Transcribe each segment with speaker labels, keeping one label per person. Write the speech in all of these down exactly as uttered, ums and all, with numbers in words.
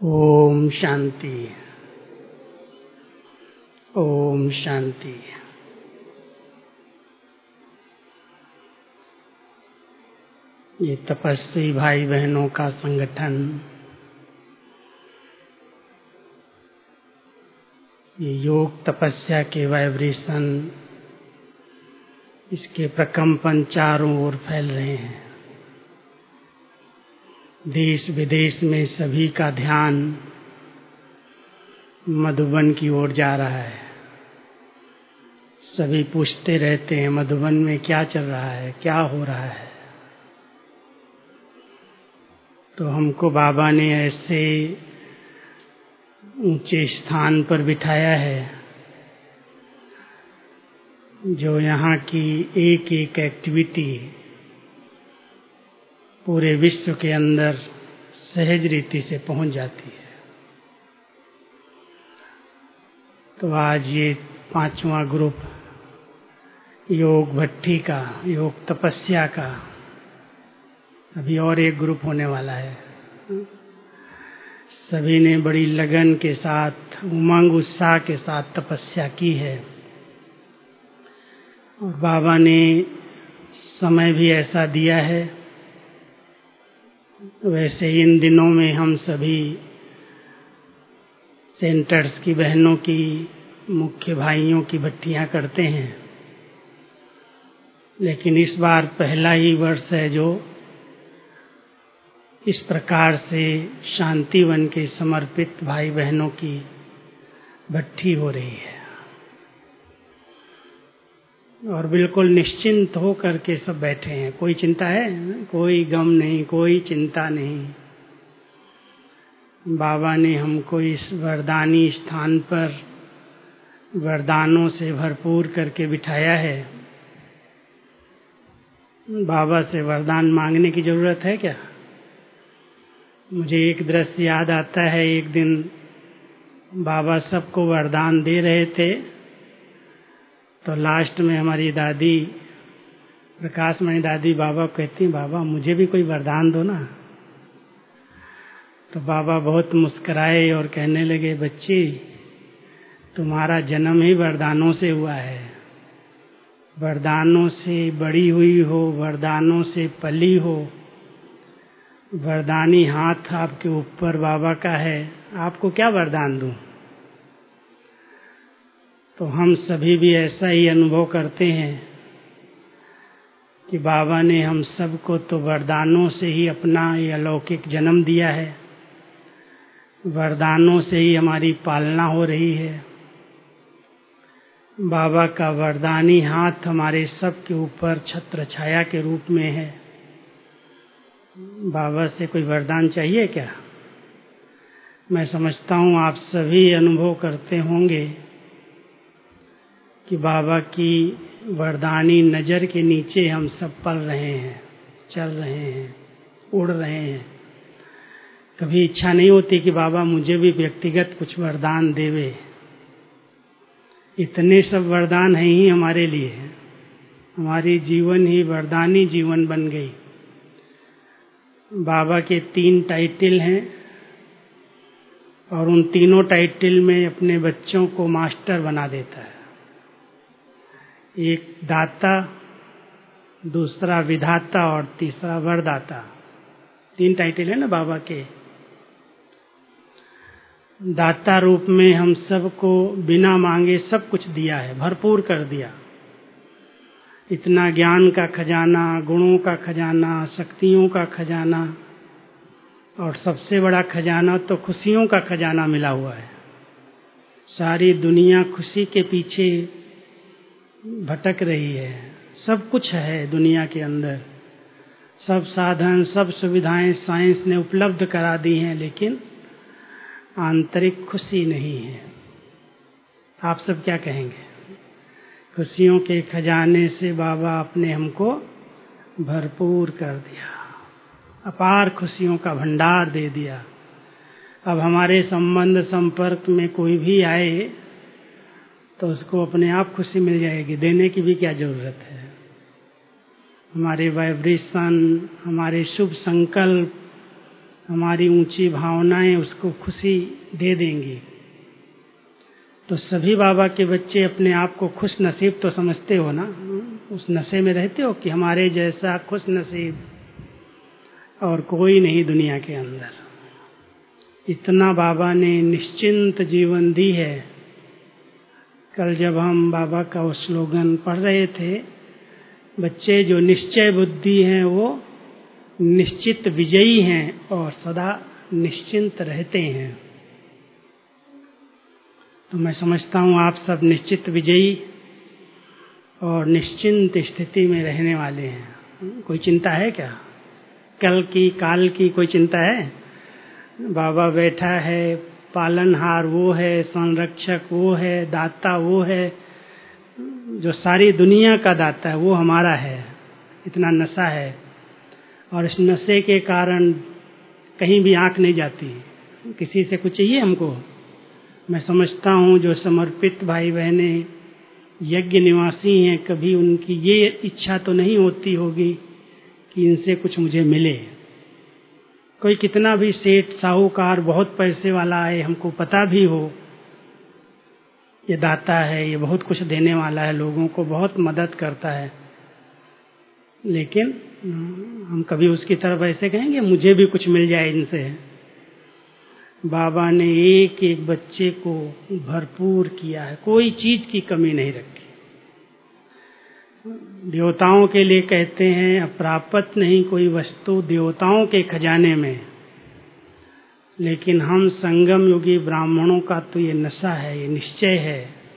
Speaker 1: ओम शांति। ओम शांति। ये तपस्वी भाई बहनों का संगठन, ये योग तपस्या के वाइब्रेशन, इसके प्रकंपन चारों ओर फैल रहे हैं। देश विदेश में सभी का ध्यान मधुबन की ओर जा रहा है। सभी पूछते रहते हैं मधुबन में क्या चल रहा है, क्या हो रहा है। तो हमको बाबा ने ऐसे ऊंचे स्थान पर बिठाया है जो यहाँ की एक एक एक्टिविटी पूरे विश्व के अंदर सहज रीति से पहुंच जाती है। तो आज ये पांचवा ग्रुप योग भट्ठी का, योग तपस्या का, अभी और एक ग्रुप होने वाला है। सभी ने बड़ी लगन के साथ, उमंग उत्साह के साथ तपस्या की है और बाबा ने समय भी ऐसा दिया है। वैसे इन दिनों में हम सभी सेंटर्स की बहनों की, मुख्य भाइयों की भट्टियां करते हैं, लेकिन इस बार पहला ही वर्ष है जो इस प्रकार से शांतिवन के समर्पित भाई बहनों की भट्टी हो रही है। और बिल्कुल निश्चिंत हो करके सब बैठे हैं। कोई चिंता है? कोई गम नहीं, कोई चिंता नहीं। बाबा ने हमको इस वरदानी स्थान पर वरदानों से भरपूर करके बिठाया है। बाबा से वरदान मांगने की जरूरत है क्या? मुझे एक दृश्य याद आता है। एक दिन बाबा सबको वरदान दे रहे थे, तो लास्ट में हमारी दादी, प्रकाशमणि दादी, बाबा कहती, बाबा मुझे भी कोई वरदान दो ना। तो बाबा बहुत मुस्कुराए और कहने लगे, बच्ची तुम्हारा जन्म ही वरदानों से हुआ है। वरदानों से बड़ी हुई हो, वरदानों से पली हो। वरदानी हाथ आपके ऊपर बाबा का है, आपको क्या वरदान दूं? तो हम सभी भी ऐसा ही अनुभव करते हैं कि बाबा ने हम सबको तो वरदानों से ही अपना ये अलौकिक जन्म दिया है। वरदानों से ही हमारी पालना हो रही है। बाबा का वरदानी हाथ हमारे सब के ऊपर छत्र छाया के रूप में है। बाबा से कोई वरदान चाहिए क्या? मैं समझता हूँ आप सभी अनुभव करते होंगे कि बाबा की वरदानी नजर के नीचे हम सब पल रहे हैं, चल रहे हैं, उड़ रहे हैं। कभी इच्छा नहीं होती कि बाबा मुझे भी व्यक्तिगत कुछ वरदान देवे। इतने सब वरदान हैं ही हमारे लिए। हमारी जीवन ही वरदानी जीवन बन गई। बाबा के तीन टाइटल हैं और उन तीनों टाइटल में अपने बच्चों को मास्टर बना देता है। एक दाता, दूसरा विधाता और तीसरा वरदाता। तीन टाइटल है ना बाबा के। दाता रूप में हम सबको बिना मांगे सब कुछ दिया है, भरपूर कर दिया। इतना ज्ञान का खजाना, गुणों का खजाना, शक्तियों का खजाना और सबसे बड़ा खजाना तो खुशियों का खजाना मिला हुआ है। सारी दुनिया खुशी के पीछे भटक रही है। सब कुछ है दुनिया के अंदर, सब साधन, सब सुविधाएं साइंस ने उपलब्ध करा दी हैं, लेकिन आंतरिक खुशी नहीं है। आप सब क्या कहेंगे? खुशियों के खजाने से बाबा आपने हमको भरपूर कर दिया, अपार खुशियों का भंडार दे दिया। अब हमारे संबंध संपर्क में कोई भी आए तो उसको अपने आप खुशी मिल जाएगी। देने की भी क्या जरूरत है? हमारे वाइब्रेशन, हमारे शुभ संकल्प, हमारी ऊंची भावनाएं उसको खुशी दे देंगी। तो सभी बाबा के बच्चे अपने आप को खुश नसीब तो समझते हो ना, उस नशे में रहते हो कि हमारे जैसा खुश नसीब और कोई नहीं दुनिया के अंदर। इतना बाबा ने निश्चिंत जीवन दी है। कल जब हम बाबा का वो स्लोगन पढ़ रहे थे, बच्चे जो निश्चय बुद्धि हैं वो निश्चित विजयी हैं और सदा निश्चिंत रहते हैं। तो मैं समझता हूँ आप सब निश्चित विजयी और निश्चिंत स्थिति में रहने वाले हैं। कोई चिंता है क्या? कल की काल की कोई चिंता है? बाबा बैठा है, पालनहार वो है, संरक्षक वो है, दाता वो है, जो सारी दुनिया का दाता है वो हमारा है। इतना नशा है और इस नशे के कारण कहीं भी आंख नहीं जाती। किसी से कुछ चाहिए हमको? मैं समझता हूँ जो समर्पित भाई बहने यज्ञ निवासी हैं, कभी उनकी ये इच्छा तो नहीं होती होगी कि इनसे कुछ मुझे मिले। कोई कितना भी सेठ साहूकार बहुत पैसे वाला है, हमको पता भी हो ये दाता है, ये बहुत कुछ देने वाला है, लोगों को बहुत मदद करता है, लेकिन हम कभी उसकी तरफ ऐसे कहेंगे मुझे भी कुछ मिल जाए इनसे। बाबा ने एक एक बच्चे को भरपूर किया है, कोई चीज की कमी नहीं रखी। देवताओं के लिए कहते हैं अप्राप्त नहीं कोई वस्तु देवताओं के खजाने में, लेकिन हम संगम युगी ब्राह्मणों का तो ये नशा है, ये निश्चय है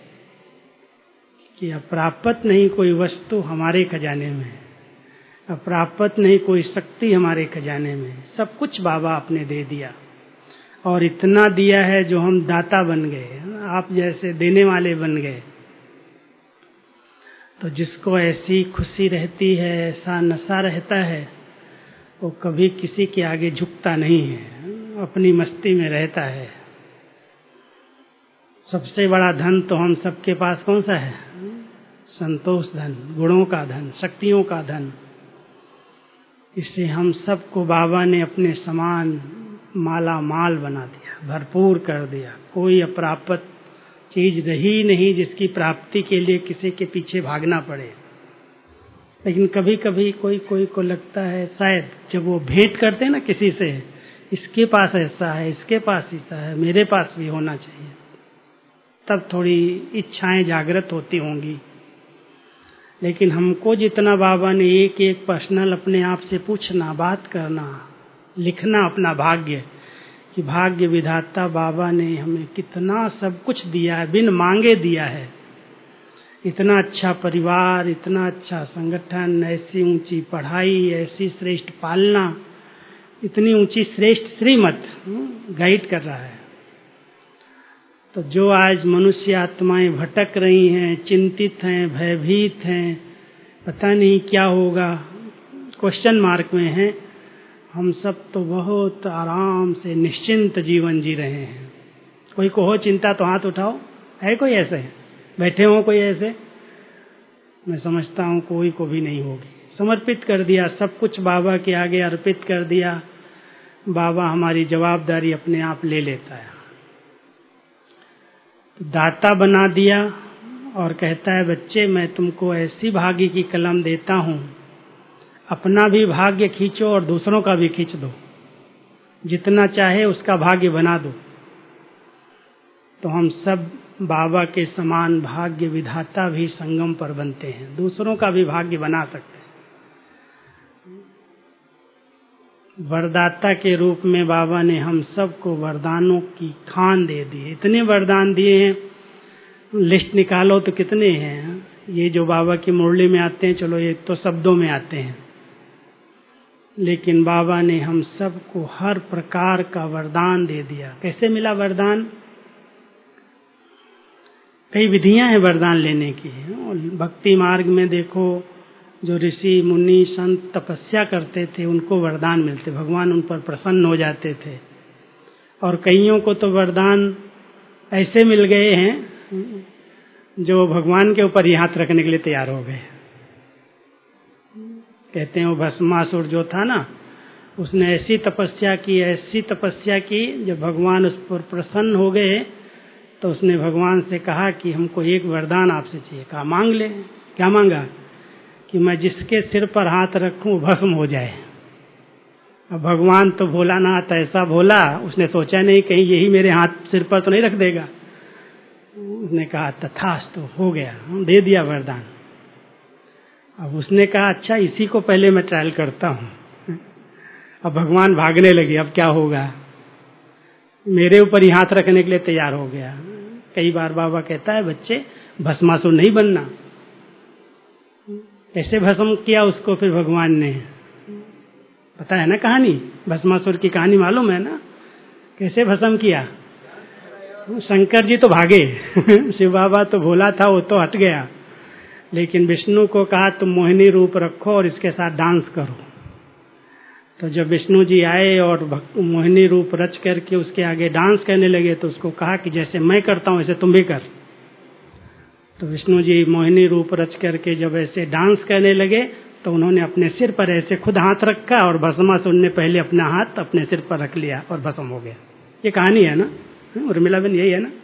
Speaker 1: कि अप्राप्त नहीं कोई वस्तु हमारे खजाने में, अप्राप्त नहीं कोई शक्ति हमारे खजाने में। सब कुछ बाबा आपने दे दिया और इतना दिया है जो हम दाता बन गए, आप जैसे देने वाले बन गए। तो जिसको ऐसी खुशी रहती है, ऐसा नशा रहता है, वो कभी किसी के आगे झुकता नहीं है, अपनी मस्ती में रहता है। सबसे बड़ा धन तो हम सबके पास कौन सा है? संतोष धन, गुणों का धन, शक्तियों का धन। इससे हम सबको बाबा ने अपने समान माला माल बना दिया, भरपूर कर दिया। कोई अप्राप्त चीज रही नहीं जिसकी प्राप्ति के लिए किसी के पीछे भागना पड़े। लेकिन कभी कभी कोई कोई को लगता है, शायद जब वो भेंट करते हैं ना किसी से, इसके पास ऐसा है, इसके पास ऐसा है, मेरे पास भी होना चाहिए, तब थोड़ी इच्छाएं जागृत होती होंगी। लेकिन हमको जितना बाबा ने एक एक पर्सनल अपने आप से पूछना, बात करना, लिखना अपना भाग्य, कि भाग्य विधाता बाबा ने हमें कितना सब कुछ दिया है, बिन मांगे दिया है। इतना अच्छा परिवार, इतना अच्छा संगठन, ऐसी ऊंची पढ़ाई, ऐसी श्रेष्ठ पालना, इतनी ऊंची श्रेष्ठ श्रीमत गाइड कर रहा है। तो जो आज मनुष्य आत्माएं भटक रही हैं, चिंतित हैं, भयभीत हैं, पता नहीं क्या होगा, क्वेश्चन मार्क में हैं, हम सब तो बहुत आराम से निश्चिंत जीवन जी रहे हैं। कोई को हो चिंता तो हाथ उठाओ। है कोई ऐसे? बैठे हो कोई ऐसे? मैं समझता हूँ कोई को भी नहीं होगी। समर्पित कर दिया, सब कुछ बाबा के आगे अर्पित कर दिया। बाबा हमारी जवाबदारी अपने आप ले लेता है, तो दाता बना दिया और कहता है बच्चे मैं तुमको ऐसी भाग्य की कलम देता हूँ, अपना भी भाग्य खींचो और दूसरों का भी खींच दो, जितना चाहे उसका भाग्य बना दो। तो हम सब बाबा के समान भाग्य विधाता भी संगम पर बनते हैं, दूसरों का भी भाग्य बना सकते हैं। वरदाता के रूप में बाबा ने हम सबको वरदानों की खान दे दी। इतने वरदान दिए हैं, लिस्ट निकालो तो कितने हैं। ये जो बाबा की मुरली में आते हैं, चलो ये तो शब्दों में आते हैं, लेकिन बाबा ने हम सबको हर प्रकार का वरदान दे दिया। कैसे मिला वरदान? कई विधियां हैं वरदान लेने की। भक्ति मार्ग में देखो, जो ऋषि मुनि संत तपस्या करते थे उनको वरदान मिलते, भगवान उन पर प्रसन्न हो जाते थे। और कईयों को तो वरदान ऐसे मिल गए हैं जो भगवान के ऊपर ही हाथ रखने के लिए तैयार हो गए। कहते हैं वो भस्मासुर जो था ना, उसने ऐसी तपस्या की, ऐसी तपस्या की, जब भगवान उस पर प्रसन्न हो गए तो उसने भगवान से कहा कि हमको एक वरदान आपसे चाहिए। कहा मांग ले। क्या मांगा? कि मैं जिसके सिर पर हाथ रखूं भस्म हो जाए। अब भगवान तो भोलानाथ ऐसा भोला, उसने सोचा नहीं कहीं यही मेरे हाथ सिर पर तो नहीं रख देगा। उसने कहा तथास्तु, हो गया, दे दिया वरदान। अब उसने कहा अच्छा इसी को पहले मैं ट्रायल करता हूं। अब भगवान भागने लगे, अब क्या होगा, मेरे ऊपर ही हाथ रखने के लिए तैयार हो गया। कई बार बाबा कहता है बच्चे भस्मासुर नहीं बनना। कैसे भस्म किया उसको फिर भगवान ने, पता है ना कहानी, भस्मासुर की कहानी मालूम है ना, कैसे भस्म किया? शंकर जी तो भागे शिव बाबा तो भोला था, वो तो हट गया, लेकिन विष्णु को कहा तुम मोहिनी रूप रखो और इसके साथ डांस करो। तो जब विष्णु जी आए और मोहिनी रूप रच करके उसके आगे डांस करने लगे तो उसको कहा कि जैसे मैं करता हूं ऐसे तुम भी कर। तो विष्णु जी मोहिनी रूप रच करके जब ऐसे डांस करने लगे तो उन्होंने अपने सिर पर ऐसे खुद हाथ रखा और भस्मासुर ने पहले अपना हाथ अपने सिर पर रख लिया और भस्म हो गया। ये कहानी है ना, उर्मिला बहन, यही है ना।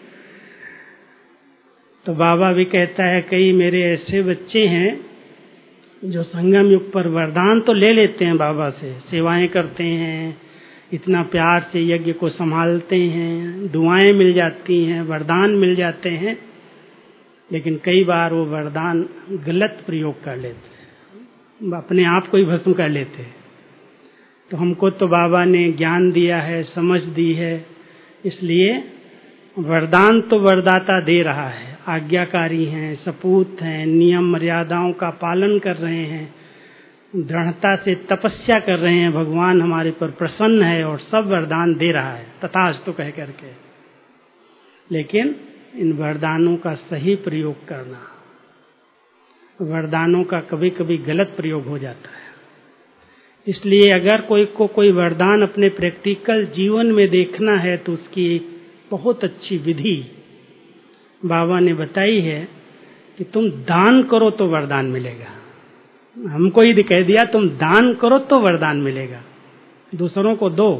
Speaker 1: तो बाबा भी कहता है कई मेरे ऐसे बच्चे हैं जो संगम युग पर वरदान तो ले लेते हैं बाबा से, सेवाएं करते हैं, इतना प्यार से यज्ञ को संभालते हैं, दुआएं मिल जाती हैं, वरदान मिल जाते हैं, लेकिन कई बार वो वरदान गलत प्रयोग कर लेते हैं, अपने आप को ही भस्म कर लेते हैं। तो हमको तो बाबा ने ज्ञान दिया है, समझ दी है, इसलिए वरदान तो वरदाता दे रहा है, आज्ञाकारी हैं, सपूत हैं, नियम मर्यादाओं का पालन कर रहे हैं, दृढ़ता से तपस्या कर रहे हैं, भगवान हमारे पर प्रसन्न है और सब वरदान दे रहा है तथास्तु कह करके। लेकिन इन वरदानों का सही प्रयोग करना, वरदानों का कभी कभी गलत प्रयोग हो जाता है। इसलिए अगर कोई को कोई वरदान अपने प्रैक्टिकल जीवन में देखना है तो उसकी एक बहुत अच्छी विधि बाबा ने बताई है कि तुम दान करो तो वरदान मिलेगा। हमको ही कह दिया तुम दान करो तो वरदान मिलेगा, दूसरों को दो।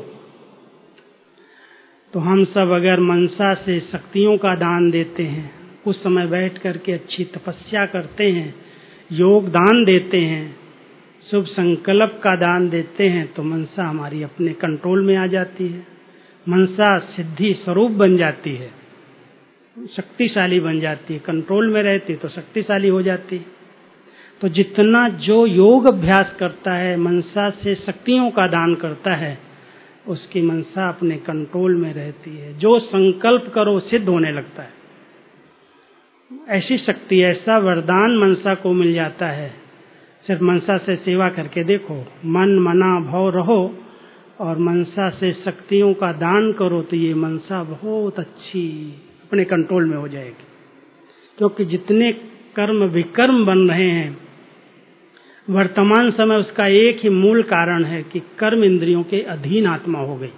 Speaker 1: तो हम सब अगर मनसा से शक्तियों का दान देते हैं, कुछ समय बैठ करके अच्छी तपस्या करते हैं, योग दान देते हैं, शुभ संकल्प का दान देते हैं, तो मनसा हमारी अपने कंट्रोल में आ जाती है, मनसा सिद्धि स्वरूप बन जाती है, शक्तिशाली बन जाती है, कंट्रोल में रहती तो शक्तिशाली हो जाती। तो जितना जो योग अभ्यास करता है, मनसा से शक्तियों का दान करता है, उसकी मनसा अपने कंट्रोल में रहती है, जो संकल्प करो सिद्ध होने लगता है। ऐसी शक्ति, ऐसा वरदान मनसा को मिल जाता है। सिर्फ मनसा से सेवा करके देखो, मन मना भाव रहो और मनसा से शक्तियों का दान करो तो ये मनसा बहुत अच्छी अपने कंट्रोल में हो जाएगी। क्योंकि जितने कर्म विकर्म बन रहे हैं वर्तमान समय, उसका एक ही मूल कारण है कि कर्म इंद्रियों के अधीन आत्मा हो गई।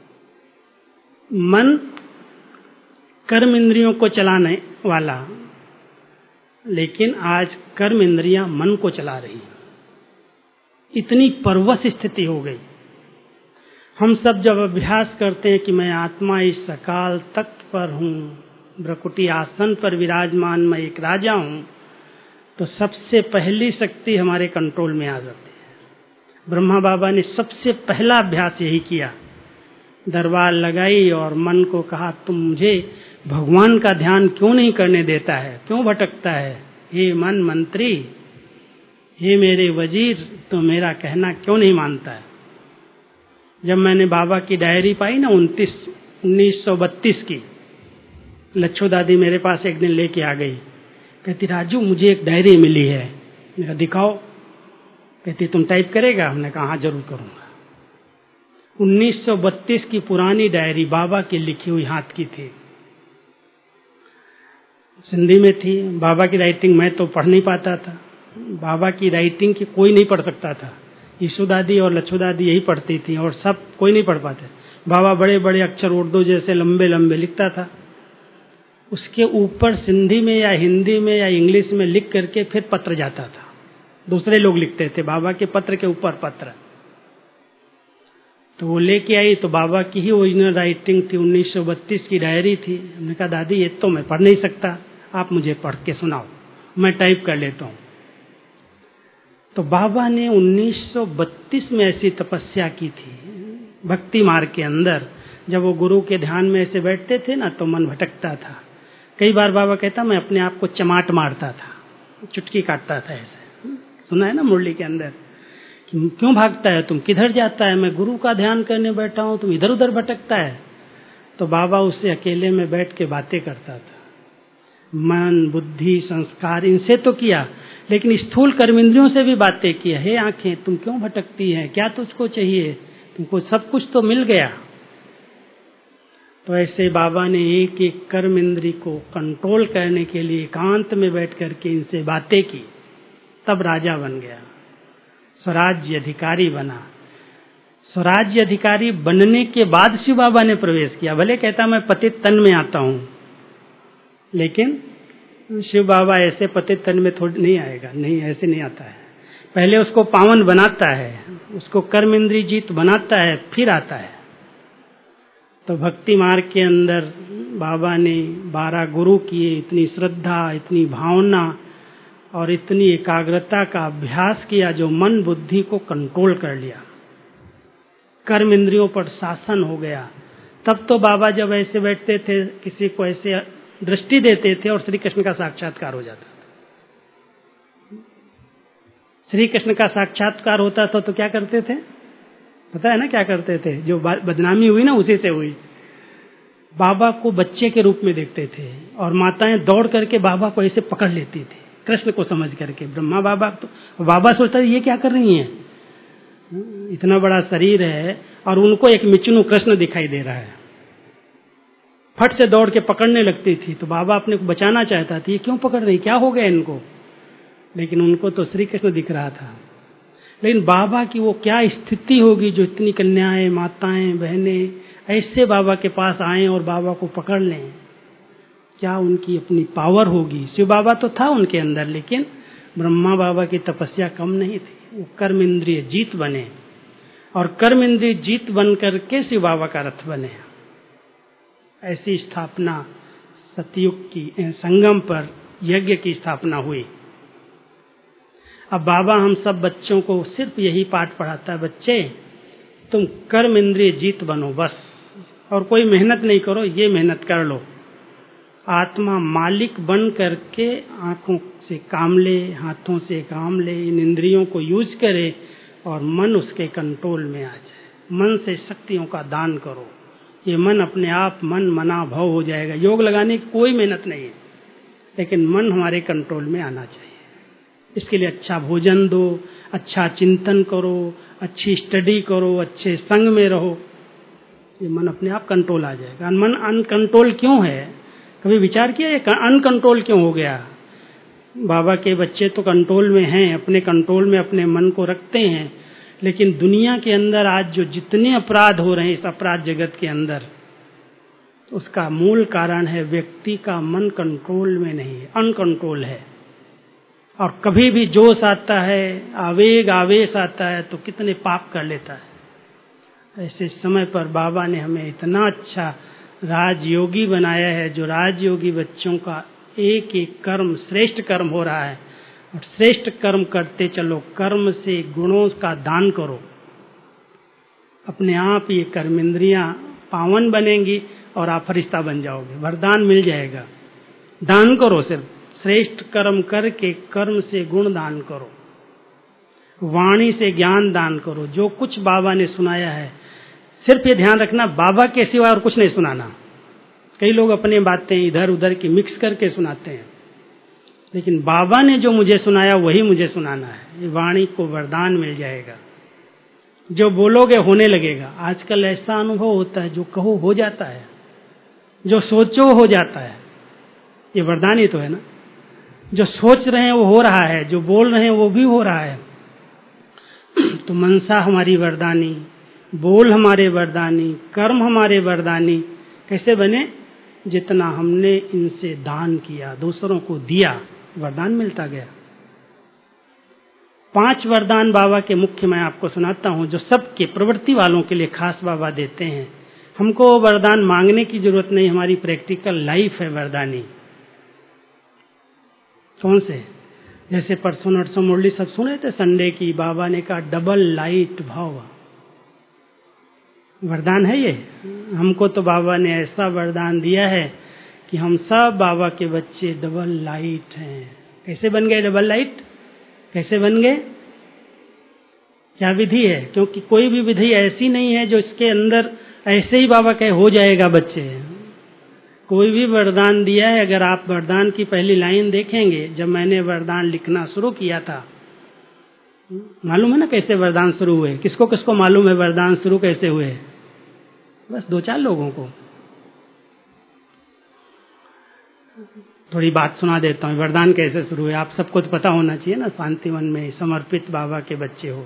Speaker 1: मन कर्म इंद्रियों को चलाने वाला, लेकिन आज कर्म इंद्रियां मन को चला रही हैं। इतनी परवश स्थिति हो गई। हम सब जब अभ्यास करते हैं कि मैं आत्मा इस सकाल तख्त पर हूँ, भ्रकुटी आसन पर विराजमान मैं एक राजा हूँ, तो सबसे पहली शक्ति हमारे कंट्रोल में आ जाती है। ब्रह्मा बाबा ने सबसे पहला अभ्यास यही किया, दरबार लगाई और मन को कहा तुम मुझे भगवान का ध्यान क्यों नहीं करने देता है, क्यों भटकता है? हे मन मंत्री, हे मेरे वजीर, तो मेरा कहना क्यों नहीं मानता है? जब मैंने बाबा की डायरी पाई ना उनतीस उन्नीस सौ बत्तीस की, लच्छो दादी मेरे पास एक दिन लेके आ गई, कहती राजू मुझे एक डायरी मिली है। मैंने कहा दिखाओ। कहती तुम टाइप करेगा? हमने कहा हाँ जरूर करूंगा। उन्नीस सौ बत्तीस की पुरानी डायरी बाबा की लिखी हुई हाथ की थी, सिंधी में थी। बाबा की राइटिंग मैं तो पढ़ नहीं पाता था, बाबा की राइटिंग की कोई नहीं पढ़ सकता था। यीशु दादी और लच्छो दादी यही पढ़ती थी और सब कोई नहीं पढ़ पाते। बाबा बड़े बड़े अक्षर उर्दू जैसे लंबे लंबे लिखता था, उसके ऊपर सिंधी में या हिंदी में या इंग्लिश में लिख करके फिर पत्र जाता था। दूसरे लोग लिखते थे बाबा के पत्र के ऊपर पत्र। तो वो लेके आई तो बाबा की ही ओरिजिनल राइटिंग थी, उन्नीस सौ बत्तीस की डायरी थी। हमने कहा दादी ये तो मैं पढ़ नहीं सकता, आप मुझे पढ़ के सुनाओ, मैं टाइप कर लेता हूँ। तो बाबा ने उन्नीस सौ बत्तीस में ऐसी तपस्या की थी भक्ति मार्ग के अंदर। जब वो गुरु के ध्यान में ऐसे बैठते थे ना तो मन भटकता था। कई बार बाबा कहता मैं अपने आप को चमाट मारता था, चुटकी काटता था ऐसे। सुना है ना मुरली के अंदर, क्यों भागता है तुम, किधर जाता है, मैं गुरु का ध्यान करने बैठा हूं, तुम इधर उधर भटकता है। तो बाबा उससे अकेले में बैठ के बातें करता था। मन बुद्धि संस्कार इनसे तो किया, लेकिन स्थूल कर्मेंद्रियों से भी बातें की। हे आंखें तुम क्यों भटकती हैं, क्या तुझको चाहिए, तुमको सब कुछ तो मिल गया। तो ऐसे बाबा ने एक एक कर्म इंद्री को कंट्रोल करने के लिए एकांत में बैठ करके इनसे बातें की, तब राजा बन गया, स्वराज्य अधिकारी बना। स्वराज्य अधिकारी बनने के बाद शिव बाबा ने प्रवेश किया। भले कहता मैं पतित तन में आता हूं, लेकिन शिव बाबा ऐसे पतित तन में थोड़ी नहीं आएगा, नहीं ऐसे नहीं आता है। पहले उसको पावन बनाता है, उसको कर्म इंद्री जीत बनाता है, फिर आता है। तो भक्ति मार्ग के अंदर बाबा ने बारह गुरु किए, इतनी श्रद्धा, इतनी भावना और इतनी एकाग्रता का अभ्यास किया जो मन बुद्धि को कंट्रोल कर लिया, कर्म इंद्रियों पर शासन हो गया। तब तो बाबा जब ऐसे बैठते थे, किसी को ऐसे दृष्टि देते थे और श्री कृष्ण का साक्षात्कार हो जाता था। श्री कृष्ण का साक्षात्कार होता था तो क्या करते थे पता है ना, क्या करते थे? जो बदनामी हुई ना उसी से हुई। बाबा को बच्चे के रूप में देखते थे और माताएं दौड़ करके बाबा को ऐसे पकड़ लेती थी कृष्ण को समझ करके। ब्रह्मा बाबा तो बाबा सोचता ये क्या कर रही हैं, इतना बड़ा शरीर है और उनको एक मिचनू कृष्ण दिखाई दे रहा है। फट से दौड़ के पकड़ने लगती थी। तो बाबा अपने को बचाना चाहता था, ये क्यों पकड़ रही, क्या हो गया इनको, लेकिन उनको तो श्री कृष्ण दिख रहा था। लेकिन बाबा की वो क्या स्थिति होगी जो इतनी कन्याएं माताएं बहनें ऐसे बाबा के पास आएं और बाबा को पकड़ लें, क्या उनकी अपनी पावर होगी। शिव बाबा तो था उनके अंदर, लेकिन ब्रह्मा बाबा की तपस्या कम नहीं थी। वो कर्म इंद्रिय जीत बने और कर्म इंद्रिय जीत बन करके शिव बाबा का रथ बने। ऐसी स्थापना सतयुग की संगम पर यज्ञ की स्थापना हुई। अब बाबा हम सब बच्चों को सिर्फ यही पाठ पढ़ाता है, बच्चे तुम कर्म इंद्रिय जीत बनो बस, और कोई मेहनत नहीं करो, ये मेहनत कर लो। आत्मा मालिक बन करके आंखों से काम ले, हाथों से काम ले, इन इंद्रियों को यूज करे और मन उसके कंट्रोल में आ जाए। मन से शक्तियों का दान करो, ये मन अपने आप मन मना भव हो जाएगा। योग लगाने की कोई मेहनत नहीं है, लेकिन मन हमारे कंट्रोल में आना चाहिए। इसके लिए अच्छा भोजन दो, अच्छा चिंतन करो, अच्छी स्टडी करो, अच्छे संग में रहो, ये मन अपने आप कंट्रोल आ जाएगा। मन अनकंट्रोल क्यों है, कभी विचार किया ये अनकंट्रोल क्यों हो गया? बाबा के बच्चे तो कंट्रोल में हैं, अपने कंट्रोल में अपने मन को रखते हैं, लेकिन दुनिया के अंदर आज जो जितने अपराध हो रहे हैं इस अपराध जगत के अंदर, उसका मूल कारण है व्यक्ति का मन कंट्रोल में नहीं है, अनकंट्रोल है। और कभी भी जोश आता है, आवेग आवेश आता है तो कितने पाप कर लेता है। ऐसे समय पर बाबा ने हमें इतना अच्छा राजयोगी बनाया है, जो राजयोगी बच्चों का एक एक कर्म श्रेष्ठ कर्म हो रहा है। और श्रेष्ठ कर्म करते चलो, कर्म से गुणों का दान करो, अपने आप ये कर्मेंद्रियां पावन बनेंगी और आप फरिश्ता बन जाओगे, वरदान मिल जाएगा। दान करो, सिर्फ श्रेष्ठ कर्म करके कर्म से गुण दान करो, वाणी से ज्ञान दान करो। जो कुछ बाबा ने सुनाया है, सिर्फ ये ध्यान रखना बाबा के सिवा और कुछ नहीं सुनाना। कई लोग अपनी बातें इधर उधर की मिक्स करके सुनाते हैं, लेकिन बाबा ने जो मुझे सुनाया वही मुझे सुनाना है। ये वाणी को वरदान मिल जाएगा, जो बोलोगे होने लगेगा। आजकल ऐसा अनुभव होता है, जो कहो हो जाता है, जो सोचो हो जाता है। ये वरदान ही तो है ना, जो सोच रहे हैं वो हो रहा है, जो बोल रहे हैं वो भी हो रहा है। तो मनसा हमारी वरदानी, बोल हमारे वरदानी, कर्म हमारे वरदानी। कैसे बने? जितना हमने इनसे दान किया, दूसरों को दिया, वरदान मिलता गया। पांच वरदान बाबा के मुख्य मैं आपको सुनाता हूं, जो सबके प्रवृत्ति वालों के लिए खास बाबा देते हैं। हमको वरदान मांगने की जरूरत नहीं, हमारी प्रैक्टिकल लाइफ है वरदानी। कौन से? जैसे परसों नरसों मुरली सब सुने थे संडे की, बाबा ने कहा डबल लाइट भाव वरदान है ये। हमको तो बाबा ने ऐसा वरदान दिया है कि हम सब बाबा के बच्चे डबल लाइट हैं। कैसे बन गए डबल लाइट? कैसे बन गए? क्या विधि है? क्योंकि कोई भी विधि ऐसी नहीं है जो इसके अंदर ऐसे ही बाबा कहे हो जाएगा बच्चे। कोई भी वरदान दिया है, अगर आप वरदान की पहली लाइन देखेंगे, जब मैंने वरदान लिखना शुरू किया था, मालूम है ना कैसे वरदान शुरू हुए? किसको किसको मालूम है वरदान शुरू कैसे हुए? बस दो चार लोगों को। थोड़ी बात सुना देता हूँ, वरदान कैसे शुरू हुए। आप सबको तो पता होना चाहिए ना, शांतिवन में समर्पित बाबा के बच्चे हो।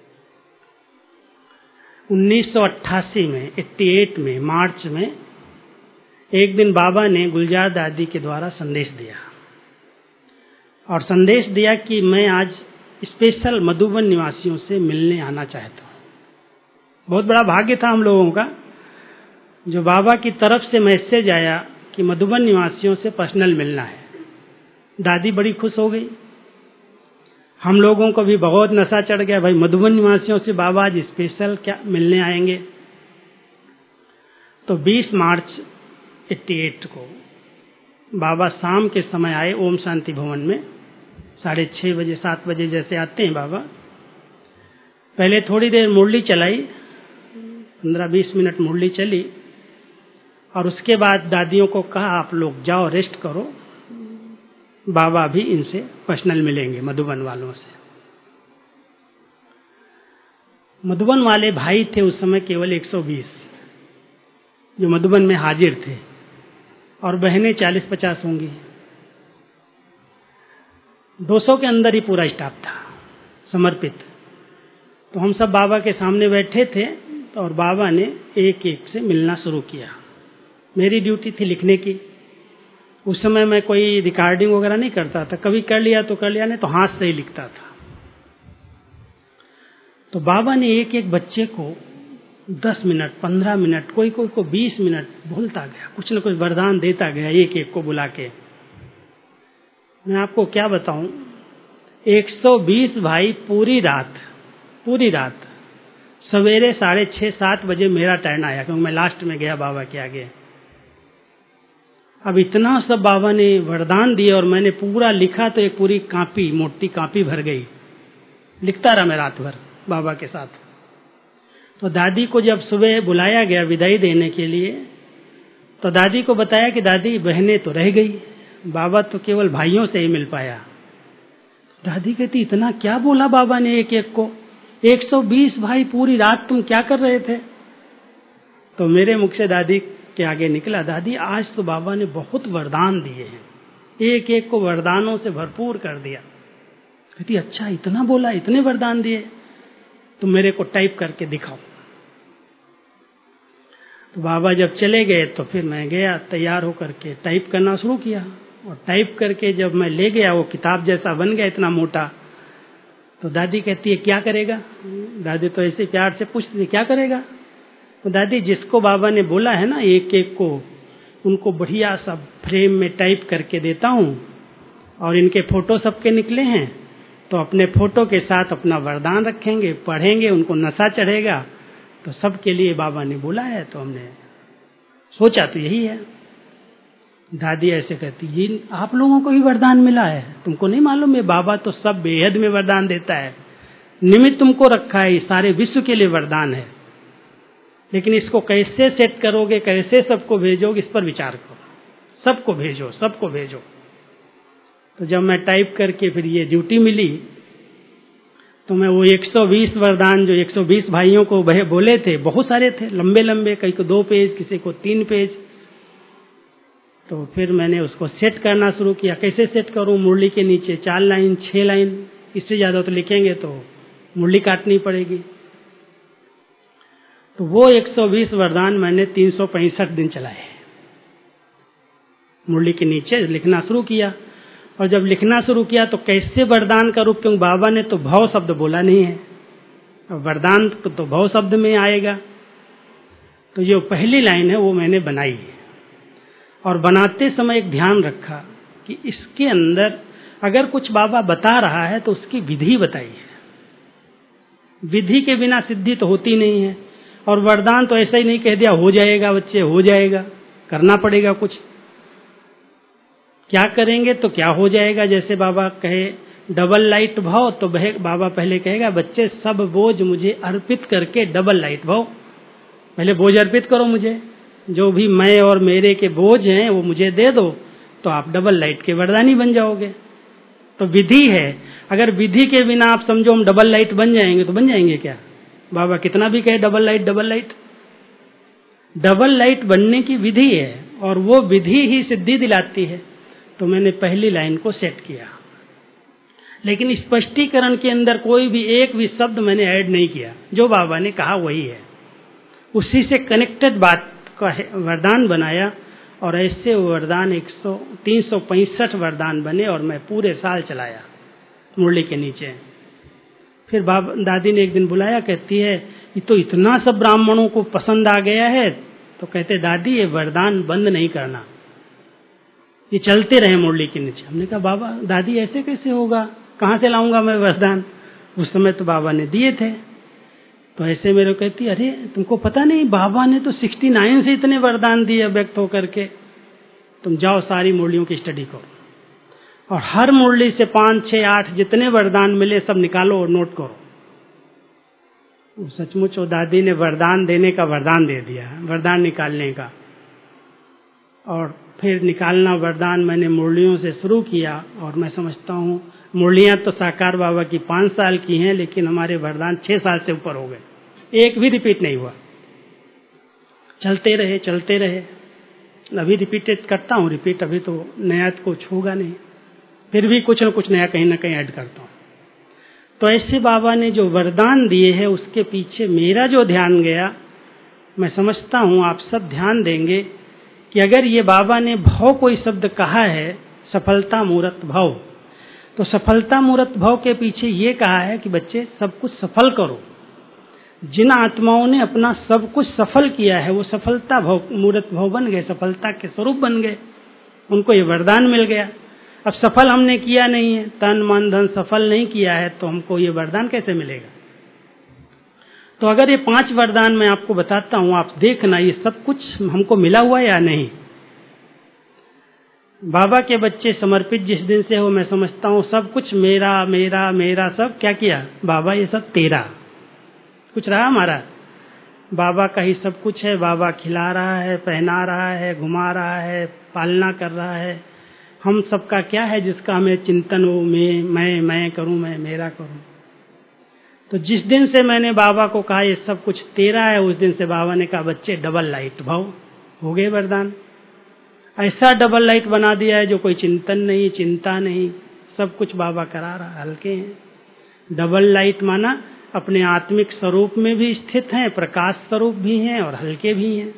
Speaker 1: उन्नीस सौ अट्ठासी में, अट्ठासी में मार्च में एक दिन बाबा ने गुलजार दादी के द्वारा संदेश दिया, और संदेश दिया कि मैं आज स्पेशल मधुबन निवासियों से मिलने आना चाहता हूँ। बहुत बड़ा भाग्य था हम लोगों का, जो बाबा की तरफ से मैसेज आया कि मधुबन निवासियों से पर्सनल मिलना है। दादी बड़ी खुश हो गई, हम लोगों को भी बहुत नशा चढ़ गया, भाई मधुबन निवासियों से बाबा आज स्पेशल क्या मिलने आएंगे। तो बीस मार्च अट्ठासी को बाबा शाम के समय आए ओम शांति भवन में, साढ़े छः बजे सात बजे जैसे आते हैं बाबा। पहले थोड़ी देर मुरली चलाई, पंद्रह बीस मिनट मुरली चली, और उसके बाद दादियों को कहा आप लोग जाओ रेस्ट करो, बाबा भी इनसे पर्सनल मिलेंगे मधुबन वालों से। मधुबन वाले भाई थे उस समय केवल एक सौ बीस जो मधुबन में हाजिर थे, और बहनें चालीस पचास होंगी। दो सौ के अंदर ही पूरा स्टाफ था समर्पित। तो हम सब बाबा के सामने बैठे थे, और बाबा ने एक एक से मिलना शुरू किया। मेरी ड्यूटी थी लिखने की। उस समय मैं कोई रिकॉर्डिंग वगैरह नहीं करता था, कभी कर लिया तो कर लिया, नहीं तो हाथ से ही लिखता था। तो बाबा ने एक एक बच्चे को दस मिनट पंद्रह मिनट, कोई कोई को बीस मिनट बोलता गया, कुछ न कुछ वरदान देता गया एक एक को बुला के। मैं आपको क्या बताऊं, एक सौ बीस भाई पूरी रात पूरी रात सवेरे साढ़े छः सात बजे मेरा टर्न आया, क्योंकि मैं लास्ट में गया बाबा के आगे। अब इतना सब बाबा ने वरदान दिए, और मैंने पूरा लिखा तो एक पूरी कापी, मोटी कापी भर गई। लिखता रहा मैं रात भर बाबा के साथ। तो दादी को जब सुबह बुलाया गया विदाई देने के लिए, तो दादी को बताया कि दादी बहनें तो रह गई, बाबा तो केवल भाइयों से ही मिल पाया। दादी कहती इतना क्या बोला बाबा ने एक एक को, एक सौ बीस भाई पूरी रात तुम क्या कर रहे थे? तो मेरे मुख से दादी के आगे निकला, दादी आज तो बाबा ने बहुत वरदान दिए हैं, एक एक को वरदानों से भरपूर कर दिया। कहती अच्छा इतना बोला, इतने वरदान दिए, तो मेरे को टाइप करके दिखाओ। तो बाबा जब चले गए तो फिर मैं गया तैयार होकर के टाइप करना शुरू किया, और टाइप करके जब मैं ले गया वो किताब जैसा बन गया इतना मोटा। तो दादी कहती है क्या करेगा? दादी तो ऐसे प्यार से पूछती है क्या करेगा? तो दादी जिसको बाबा ने बोला है ना एक एक को, उनको बढ़िया सब फ्रेम में टाइप करके देता हूँ, और इनके फोटो सबके निकले हैं, तो अपने फोटो के साथ अपना वरदान रखेंगे, पढ़ेंगे, उनको नशा चढ़ेगा। तो सबके लिए बाबा ने बोला है, तो हमने सोचा तो यही है। दादी ऐसे कहती ये आप लोगों को ही वरदान मिला है, तुमको नहीं मालूम है? बाबा तो सब बेहद में वरदान देता है, निमित्त तुमको रखा है, सारे विश्व के लिए वरदान है, लेकिन इसको कैसे सेट करोगे, कैसे सबको भेजोगे, इस पर विचार करो। सबको भेजो, सबको भेजो। तो जब मैं टाइप करके फिर ये ड्यूटी मिली, तो मैं वो एक सौ बीस वरदान जो एक सौ बीस भाइयों को बोले थे, बहुत सारे थे, लंबे लंबे, कई को दो पेज, किसी को तीन पेज। तो फिर मैंने उसको सेट करना शुरू किया। कैसे सेट करूं? मुरली के नीचे चार लाइन, छह लाइन, इससे ज्यादा तो लिखेंगे तो मुरली काटनी पड़ेगी। तो वो एक सौ बीस वरदान मैंने तीन सौ पैंसठ दिन चलाए, मुरली के नीचे लिखना शुरू किया। और जब लिखना शुरू किया तो कैसे वरदान का रूप, क्योंकि बाबा ने तो भव शब्द बोला नहीं है, वरदान तो भव शब्द में आएगा। तो जो पहली लाइन है वो मैंने बनाई है, और बनाते समय एक ध्यान रखा कि इसके अंदर अगर कुछ बाबा बता रहा है तो उसकी विधि बताइए। विधि के बिना सिद्धि तो होती नहीं है, और वरदान तो ऐसा ही नहीं कह दिया हो जाएगा बच्चे, हो जाएगा, करना पड़ेगा कुछ। क्या करेंगे तो क्या हो जाएगा। जैसे बाबा कहे डबल लाइट भाव, तो बाबा पहले कहेगा बच्चे सब बोझ मुझे अर्पित करके डबल लाइट भाव, पहले बोझ अर्पित करो मुझे, जो भी मैं और मेरे के बोझ हैं वो मुझे दे दो, तो आप डबल लाइट के वरदानी बन जाओगे। तो विधि है, अगर विधि के बिना आप समझो हम डबल लाइट बन जाएंगे तो बन जाएंगे क्या। बाबा कितना भी कहे double light double light, double light बनने की विधि है, और वो विधि ही सिद्धि दिलाती है। तो मैंने पहली लाइन को सेट किया, लेकिन स्पष्टीकरण के अंदर कोई भी एक भी शब्द मैंने ऐड नहीं किया, जो बाबा ने कहा वही है, उसी से कनेक्टेड बात का वरदान बनाया। और ऐसे वरदान एक सौ तीन सौ पैंसठ वरदान बने, और मैं पूरे साल चलाया मुरली के नीचे। फिर बाबा दादी ने एक दिन बुलाया, कहती है ये तो इतना सब ब्राह्मणों को पसंद आ गया है, तो कहते दादी ये वरदान बंद नहीं करना, ये चलते रहे मुरली के नीचे। हमने कहा बाबा दादी ऐसे कैसे होगा, कहाँ से लाऊंगा मैं वरदान, उस समय तो बाबा ने दिए थे। तो ऐसे मेरे को कहती अरे तुमको पता नहीं बाबा ने तो सिक्सटी नाइन से इतने वरदान दिए व्यक्त होकर के, तुम जाओ सारी मुरलियों की स्टडी करो, और हर मुरली से पांच छह आठ जितने वरदान मिले सब निकालो और नोट करो। सचमुच वो दादी ने वरदान देने का वरदान दे दिया, वरदान निकालने का। और फिर निकालना वरदान मैंने मुरलियों से शुरू किया, और मैं समझता हूँ मुरलियाँ तो साकार बाबा की पाँच साल की हैं, लेकिन हमारे वरदान छह साल से ऊपर हो गए, एक भी रिपीट नहीं हुआ, चलते रहे चलते रहे। अभी रिपीटेड करता हूँ, रिपीट अभी तो नया कुछ होगा नहीं, फिर भी कुछ न कुछ नया कहीं ना कहीं ऐड करता हूँ। तो ऐसे बाबा ने जो वरदान दिए हैं उसके पीछे मेरा जो ध्यान गया, मैं समझता हूँ आप सब ध्यान देंगे कि अगर ये बाबा ने भव कोई शब्द कहा है, सफलता मूर्त भव, तो सफलता मूर्त भव के पीछे ये कहा है कि बच्चे सब कुछ सफल करो। जिन आत्माओं ने अपना सब कुछ सफल किया है वो सफलता भव मूर्त भव बन गए, सफलता के स्वरूप बन गए, उनको ये वरदान मिल गया। अब सफल हमने किया नहीं है, तन मन धन सफल नहीं किया है, तो हमको ये वरदान कैसे मिलेगा। तो अगर ये पांच वरदान मैं आपको बताता हूँ, आप देखना ये सब कुछ हमको मिला हुआ या नहीं। बाबा के बच्चे समर्पित जिस दिन से हो, मैं समझता हूँ सब कुछ मेरा मेरा मेरा सब क्या किया बाबा, ये सब तेरा कुछ रहा हमारा, बाबा का ही सब कुछ है। बाबा खिला रहा है, पहना रहा है, घुमा रहा है, पालना कर रहा है। हम सबका क्या है जिसका हमें चिंतन हो, मैं मैं मैं करूं, मैं मेरा करूं। तो जिस दिन से मैंने बाबा को कहा ये सब कुछ तेरा है, उस दिन से बाबा ने कहा बच्चे डबल लाइट भाव हो गए वरदान। ऐसा डबल लाइट बना दिया है जो कोई चिंतन नहीं, चिंता नहीं, सब कुछ बाबा करा रहा, हल्के हैं। डबल लाइट माना अपने आत्मिक स्वरूप में भी स्थित हैं, प्रकाश स्वरूप भी हैं और हल्के भी हैं।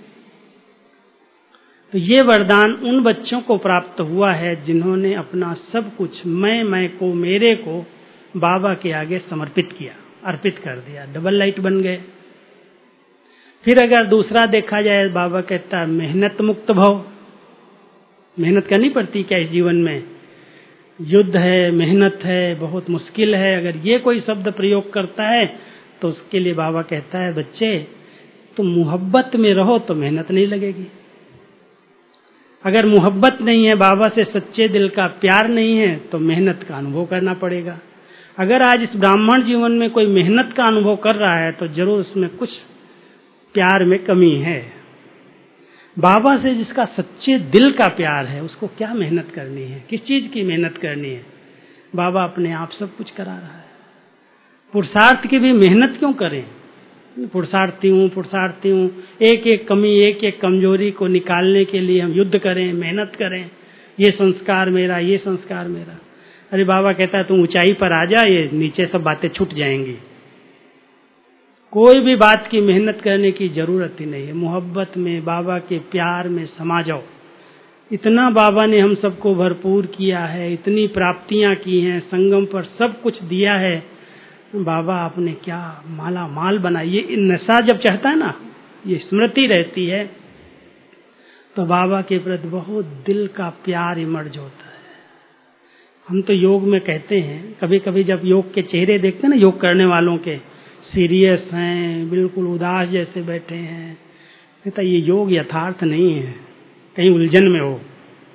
Speaker 1: तो ये वरदान उन बच्चों को प्राप्त हुआ है जिन्होंने अपना सब कुछ मैं मैं को मेरे को बाबा के आगे समर्पित किया, अर्पित कर दिया, डबल लाइट बन गए। फिर अगर दूसरा देखा जाए, बाबा कहता है मेहनत मुक्त भव, मेहनत करनी पड़ती क्या इस जीवन में, युद्ध है, मेहनत है, बहुत मुश्किल है। अगर ये कोई शब्द प्रयोग करता है तो उसके लिए बाबा कहता है बच्चे तुम मोहब्बत में रहो तो मेहनत नहीं लगेगी। अगर मोहब्बत नहीं है, बाबा से सच्चे दिल का प्यार नहीं है, तो मेहनत का अनुभव करना पड़ेगा। अगर आज इस ब्राह्मण जीवन में कोई मेहनत का अनुभव कर रहा है तो जरूर उसमें कुछ प्यार में कमी है। बाबा से जिसका सच्चे दिल का प्यार है उसको क्या मेहनत करनी है, किस चीज की मेहनत करनी है। बाबा अपने आप सब कुछ करा रहा है। पुरुषार्थ की भी मेहनत क्यों करें, पुरुषार्थी हूँ पुरुषार्थी हूँ, एक एक कमी एक एक कमजोरी को निकालने के लिए हम युद्ध करें, मेहनत करें, ये संस्कार मेरा, ये संस्कार मेरा। अरे बाबा कहता है तुम ऊंचाई पर आ जा, ये नीचे सब बातें छूट जाएंगी। कोई भी बात की मेहनत करने की जरूरत ही नहीं है। मोहब्बत में, बाबा के प्यार में समा जाओ, इतना बाबा ने हम सबको भरपूर किया है, इतनी प्राप्तियां की हैं, संगम पर सब कुछ दिया है। बाबा आपने क्या माला माल बनाई। ये नशा जब चढ़ता है ना, ये स्मृति रहती है तो बाबा के प्रति बहुत दिल का प्यार इमर्ज होता है। हम तो योग में कहते हैं, कभी कभी जब योग के चेहरे देखते हैं ना, योग करने वालों के, सीरियस हैं, बिल्कुल उदास जैसे बैठे हैं, कहता ये योग यथार्थ नहीं है, कहीं उलझन में हो।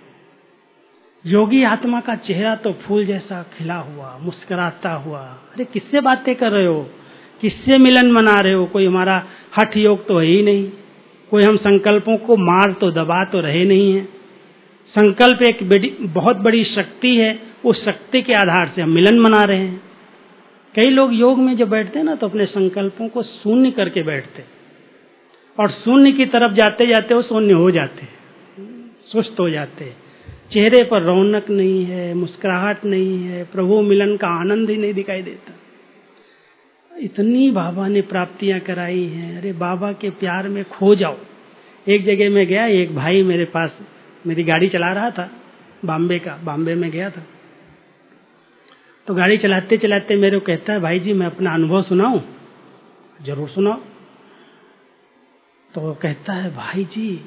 Speaker 1: योगी आत्मा का चेहरा तो फूल जैसा खिला हुआ, मुस्कुराता हुआ। अरे किससे बातें कर रहे हो, किससे मिलन मना रहे हो? कोई हमारा हठ योग तो है ही नहीं, कोई हम संकल्पों को मार तो दबा तो रहे नहीं है। संकल्प एक बड़ी बहुत बड़ी शक्ति है, उस शक्ति के आधार से हम मिलन मना रहे हैं। कई लोग योग में जब बैठते हैं ना, तो अपने संकल्पों को शून्य करके बैठते, और शून्य की तरफ जाते जाते वो शून्य हो जाते, सुस्त हो जाते। चेहरे पर रौनक नहीं है, मुस्कुराहट नहीं है, प्रभु मिलन का आनंद ही नहीं दिखाई देता। इतनी बाबा ने प्राप्तियां कराई हैं। अरे बाबा के प्यार में खो जाओ। एक जगह में गया, एक भाई मेरे पास मेरी गाड़ी चला रहा था, बॉम्बे का, बॉम्बे में गया था। तो गाड़ी चलाते चलाते मेरे को कहता है, भाई जी मैं अपना अनुभव सुनाऊं? जरूर सुनाओ। तो कहता है, भाई जी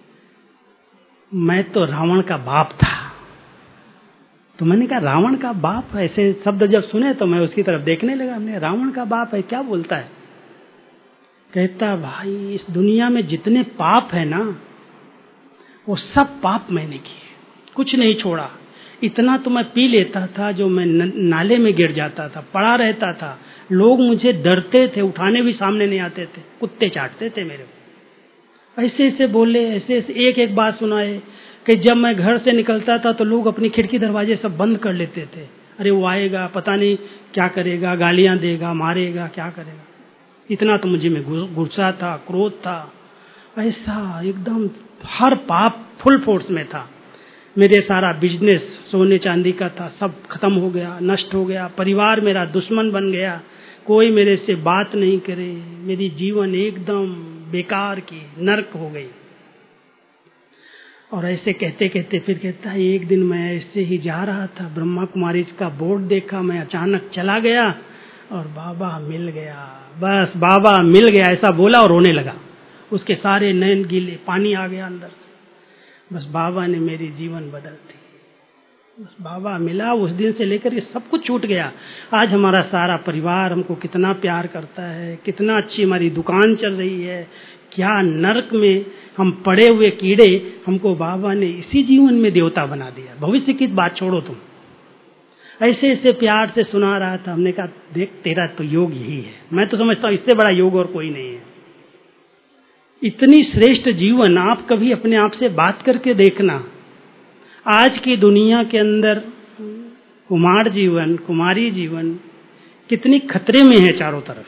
Speaker 1: मैं तो रावण का बाप था। तो मैंने कहा रावण का बाप? ऐसे शब्द जब सुने तो मैं उसकी तरफ देखने लगा। हमने रावण का बाप है, क्या बोलता है? कहता भाई इस दुनिया में जितने पाप है ना, वो सब पाप मैंने किए, कुछ नहीं छोड़ा। इतना तो मैं पी लेता था जो मैं नाले में गिर जाता था, पड़ा रहता था, लोग मुझे डरते थे, उठाने भी सामने नहीं आते थे, कुत्ते चाटते थे मेरे को। ऐसे ऐसे बोले, ऐसे ऐसे एक एक बात सुनाए कि जब मैं घर से निकलता था तो लोग अपनी खिड़की दरवाजे सब बंद कर लेते थे। अरे वो आएगा, पता नहीं क्या करेगा, गालियां देगा, मारेगा, क्या करेगा। इतना तो मुझे में गुस्सा था, क्रोध था, ऐसा एकदम हर पाप फुल फोर्स में था। मेरे सारा बिजनेस सोने चांदी का था, सब खत्म हो गया, नष्ट हो गया। परिवार मेरा दुश्मन बन गया, कोई मेरे से बात नहीं करे, मेरी जीवन एकदम बेकार की नरक हो गई। और ऐसे कहते कहते फिर कहता है, एक दिन मैं ऐसे ही जा रहा था, ब्रह्मा कुमारी का बोर्ड देखा, मैं अचानक चला गया और बाबा मिल गया। बस बाबा मिल गया ऐसा बोला और रोने लगा। उसके सारे नैन गीले, पानी आ गया अंदर से। बस बाबा ने मेरी जीवन बदल दी। बस बाबा मिला, उस दिन से लेकर ये सब कुछ छूट गया। आज हमारा सारा परिवार हमको कितना प्यार करता है, कितना अच्छी हमारी दुकान चल रही है। क्या नरक में हम पड़े हुए कीड़े, हमको बाबा ने इसी जीवन में देवता बना दिया। भविष्य की बात छोड़ो तुम। ऐसे ऐसे प्यार से सुना रहा था। हमने कहा देख तेरा तो योग यही है। मैं तो समझता हूँ इससे बड़ा योग और कोई नहीं है। इतनी श्रेष्ठ जीवन आप कभी अपने आप से बात करके देखना। आज की दुनिया के अंदर कुमार जीवन, कुमारी जीवन कितनी खतरे में है चारों तरफ।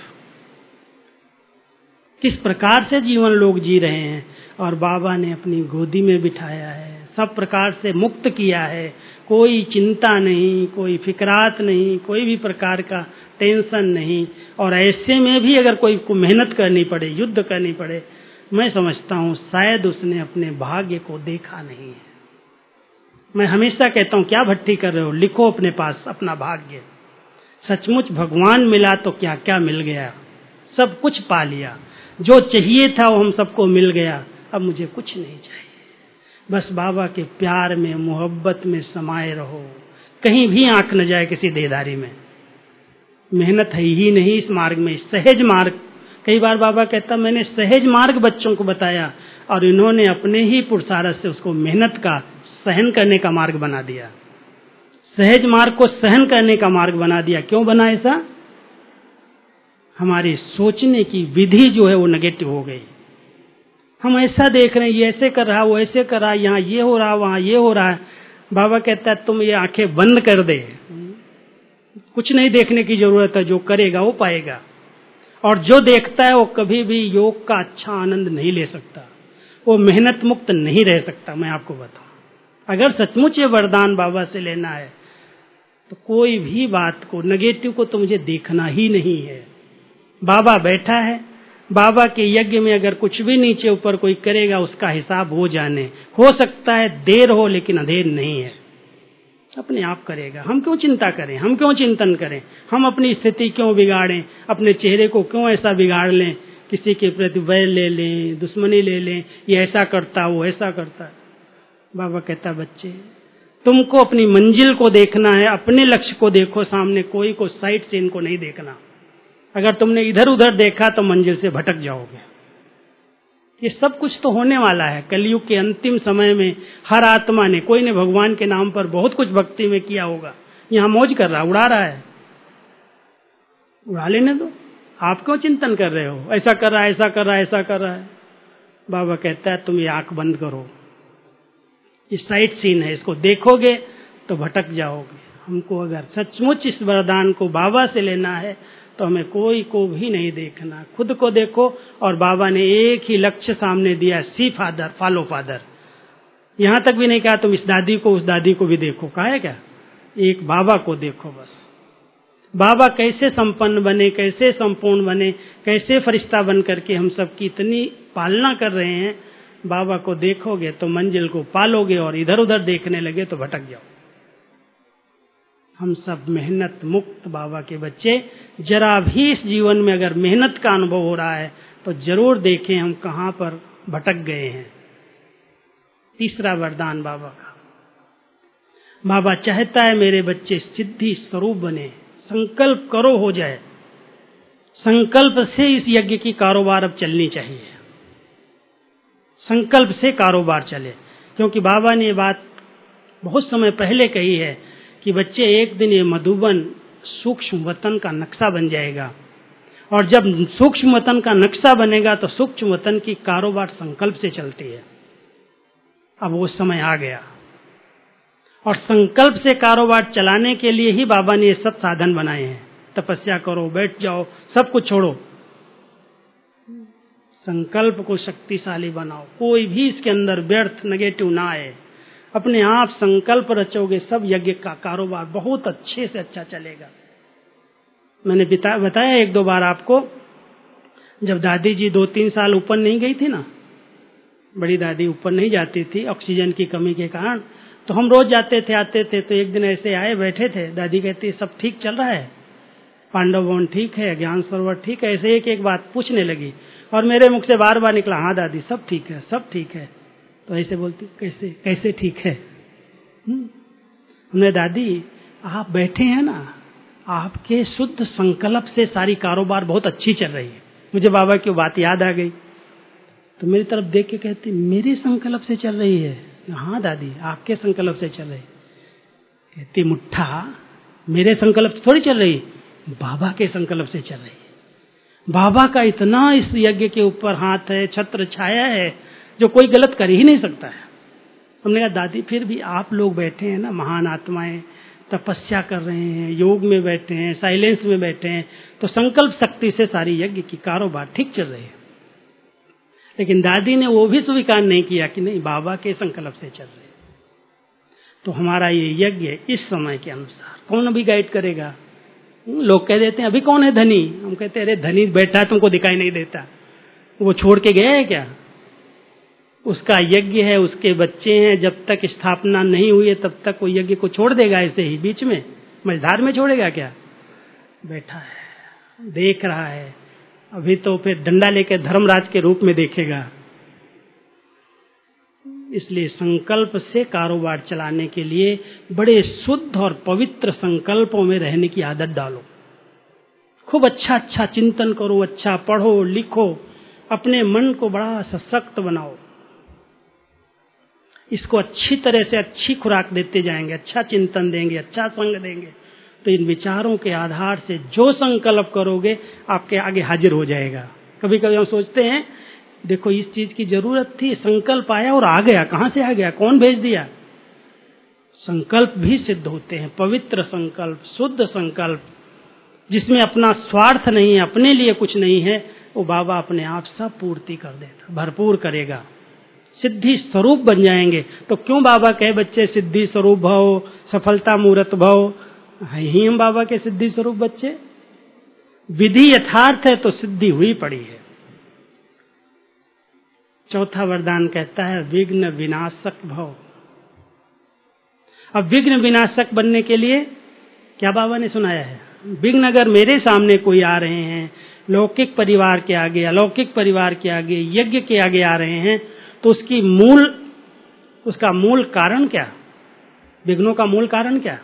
Speaker 1: किस प्रकार से जीवन लोग जी रहे हैं, और बाबा ने अपनी गोदी में बिठाया है, सब प्रकार से मुक्त किया है। कोई चिंता नहीं, कोई फिक्रात नहीं, कोई भी प्रकार का टेंशन नहीं। और ऐसे में भी अगर कोई को मेहनत करनी पड़े, युद्ध करनी पड़े, मैं समझता हूँ शायद उसने अपने भाग्य को देखा नहीं है। मैं हमेशा कहता हूँ क्या भट्टी कर रहे हो, लिखो अपने पास अपना भाग्य। सचमुच भगवान मिला तो क्या क्या मिल गया, सब कुछ पा लिया। जो चाहिए था वो हम सबको मिल गया, अब मुझे कुछ नहीं चाहिए। बस बाबा के प्यार में, मोहब्बत में समाये रहो, कहीं भी आंख न जाए किसी देदारी में। मेहनत है ही नहीं इस मार्ग में, सहज मार्ग। कई बार बाबा कहता मैंने सहज मार्ग बच्चों को बताया, और इन्होंने अपने ही पुरुषार्थ से उसको मेहनत का, सहन करने का मार्ग बना दिया। सहज मार्ग को सहन करने का मार्ग बना दिया। क्यों बना ऐसा? हमारी सोचने की विधि जो है वो नेगेटिव हो गई। हम ऐसा देख रहे हैं, ये ऐसे कर रहा, वो ऐसे कर रहा, यहाँ ये हो रहा, वहाँ ये हो रहा है। बाबा कहता है तुम ये आंखें बंद कर दे, कुछ नहीं देखने की जरूरत है, जो करेगा वो पाएगा। और जो देखता है वो कभी भी योग का अच्छा आनंद नहीं ले सकता, वो मेहनत मुक्त नहीं रह सकता। मैं आपको बताऊं, अगर सचमुच ये वरदान बाबा से लेना है तो कोई भी बात को, नेगेटिव को तो मुझे देखना ही नहीं है। बाबा बैठा है, बाबा के यज्ञ में अगर कुछ भी नीचे ऊपर कोई करेगा उसका हिसाब हो जाने, हो सकता है देर हो लेकिन अंधेर नहीं है, अपने आप करेगा। हम क्यों चिंता करें, हम क्यों चिंतन करें, हम अपनी स्थिति क्यों बिगाड़ें, अपने चेहरे को क्यों ऐसा बिगाड़ लें, किसी के प्रति वैर ले लें, दुश्मनी ले लें, ये ऐसा करता वो ऐसा करता। बाबा कहता बच्चे तुमको अपनी मंजिल को देखना है, अपने लक्ष्य को देखो सामने, कोई को साइड से इनको नहीं देखना। अगर तुमने इधर उधर देखा तो मंजिल से भटक जाओगे। ये सब कुछ तो होने वाला है। कलयुग के अंतिम समय में हर आत्मा ने, कोई ने भगवान के नाम पर बहुत कुछ भक्ति में किया होगा, यहां मौज कर रहा, उड़ा रहा है, उड़ा लेने दो। आप क्यों चिंतन कर रहे हो, ऐसा कर रहा है ऐसा कर रहा है ऐसा कर रहा है। बाबा कहता है तुम ये आंख बंद करो, ये साइड सीन है, इसको देखोगे तो भटक जाओगे। हमको अगर सचमुच इस वरदान को बाबा से लेना है तो हमें कोई को भी नहीं देखना, खुद को देखो। और बाबा ने एक ही लक्ष्य सामने दिया, सी फादर फॉलो फादर। यहां तक भी नहीं कहा तुम इस दादी को उस दादी को भी देखो, कहा है क्या, एक बाबा को देखो बस। बाबा कैसे संपन्न बने, कैसे संपूर्ण बने, कैसे फरिश्ता बन करके हम सबकी इतनी पालना कर रहे हैं, बाबा को देखोगे तो मंजिल को पालोगे, और इधर उधर देखने लगे तो भटक जाओ। हम सब मेहनत मुक्त बाबा के बच्चे, जरा भी इस जीवन में अगर मेहनत का अनुभव हो रहा है तो जरूर देखें हम कहां पर भटक गए हैं। तीसरा वरदान बाबा का, बाबा चाहता है मेरे बच्चे सिद्धि स्वरूप बने, संकल्प करो हो जाए। संकल्प से इस यज्ञ की कारोबार अब चलनी चाहिए, संकल्प से कारोबार चले। क्योंकि बाबा ने ये बात बहुत समय पहले कही है कि बच्चे एक दिन ये मधुबन सूक्ष्म वतन का नक्शा बन जाएगा, और जब सूक्ष्म वतन का नक्शा बनेगा तो सूक्ष्म वतन की कारोबार संकल्प से चलती है। अब वो समय आ गया, और संकल्प से कारोबार चलाने के लिए ही बाबा ने ये सब साधन बनाए हैं। तपस्या करो, बैठ जाओ, सब कुछ छोड़ो, संकल्प को शक्तिशाली बनाओ, कोई भी इसके अंदर व्यर्थ नेगेटिव ना आए। अपने आप संकल्प रचोगे, सब यज्ञ का कारोबार बहुत अच्छे से अच्छा चलेगा। मैंने बताया एक दो बार आपको, जब दादी जी दो तीन साल ऊपर नहीं गई थी ना, बड़ी दादी ऊपर नहीं जाती थी ऑक्सीजन की कमी के कारण, तो हम रोज जाते थे आते थे। तो एक दिन ऐसे आए बैठे थे, दादी कहती सब ठीक चल रहा है, पांडव वन ठीक है, ज्ञान सरोवर ठीक है, ऐसे एक एक बात पूछने लगी, और मेरे मुख से बार बार निकला हाँ दादी सब ठीक है सब ठीक है। तो ऐसे बोलती कैसे कैसे ठीक है। हमने दादी आप बैठे हैं ना, आपके शुद्ध संकल्प से सारी कारोबार बहुत अच्छी चल रही है। मुझे बाबा की बात याद आ गई, तो मेरी तरफ देख के कहती मेरी संकल्प से चल रही है। हाँ दादी आपके संकल्प से चल रही। कहती मुट्ठा मेरे संकल्प से थोड़ी चल रही, बाबा के संकल्प से चल रही है। बाबा का इतना इस यज्ञ के ऊपर हाथ है, छत्र छाया है, जो कोई गलत कर ही नहीं सकता है। हमने कहा दादी फिर भी आप लोग बैठे हैं ना, महान आत्माएं तपस्या कर रहे हैं, योग में बैठे हैं, साइलेंस में बैठे हैं, तो संकल्प शक्ति से सारी यज्ञ की कारोबार ठीक चल रही है। लेकिन दादी ने वो भी स्वीकार नहीं किया कि नहीं बाबा के संकल्प से चल रहे। तो हमारा ये यज्ञ इस समय के अनुसार कौन अभी गाइड करेगा। लोग कह देते हैं अभी कौन है धनी, हम कहते हैं अरे धनी बैठा है तुमको दिखाई नहीं देता, वो छोड़ के गया है क्या, उसका यज्ञ है, उसके बच्चे हैं, जब तक स्थापना नहीं हुई है तब तक वो यज्ञ को छोड़ देगा ऐसे ही बीच में, मझधार में छोड़ेगा क्या। बैठा है देख रहा है, अभी तो फिर डंडा लेकर धर्मराज के रूप में देखेगा। इसलिए संकल्प से कारोबार चलाने के लिए बड़े शुद्ध और पवित्र संकल्पों में रहने की आदत डालो। खूब अच्छा अच्छा चिंतन करो, अच्छा पढ़ो लिखो, अपने मन को बड़ा सशक्त बनाओ। इसको अच्छी तरह से अच्छी खुराक देते जाएंगे, अच्छा चिंतन देंगे, अच्छा संग देंगे, तो इन विचारों के आधार से जो संकल्प करोगे आपके आगे हाजिर हो जाएगा। कभी कभी हम सोचते हैं देखो इस चीज की जरूरत थी, संकल्प आया और आ गया, कहां से आ गया, कौन भेज दिया। संकल्प भी सिद्ध होते हैं, पवित्र संकल्प, शुद्ध संकल्प, जिसमें अपना स्वार्थ नहीं है, अपने लिए कुछ नहीं है, वो बाबा अपने आप सब पूर्ति कर देता, भरपूर करेगा, सिद्धि स्वरूप बन जाएंगे। तो क्यों बाबा कहे बच्चे सिद्धि स्वरूप भव, सफलता मूर्त भव, है ही हम बाबा के सिद्धि स्वरूप बच्चे। विधि यथार्थ है तो सिद्धि हुई पड़ी है। चौथा वरदान कहता है विघ्न विनाशक भव। अब विघ्न विनाशक बनने के लिए क्या बाबा ने सुनाया है? विघ्न अगर मेरे सामने कोई आ रहे हैं, लौकिक परिवार के आगे, अलौकिक परिवार के आगे, यज्ञ के आगे आ रहे हैं, तो उसकी मूल उसका मूल कारण क्या? विघ्नों का मूल कारण क्या?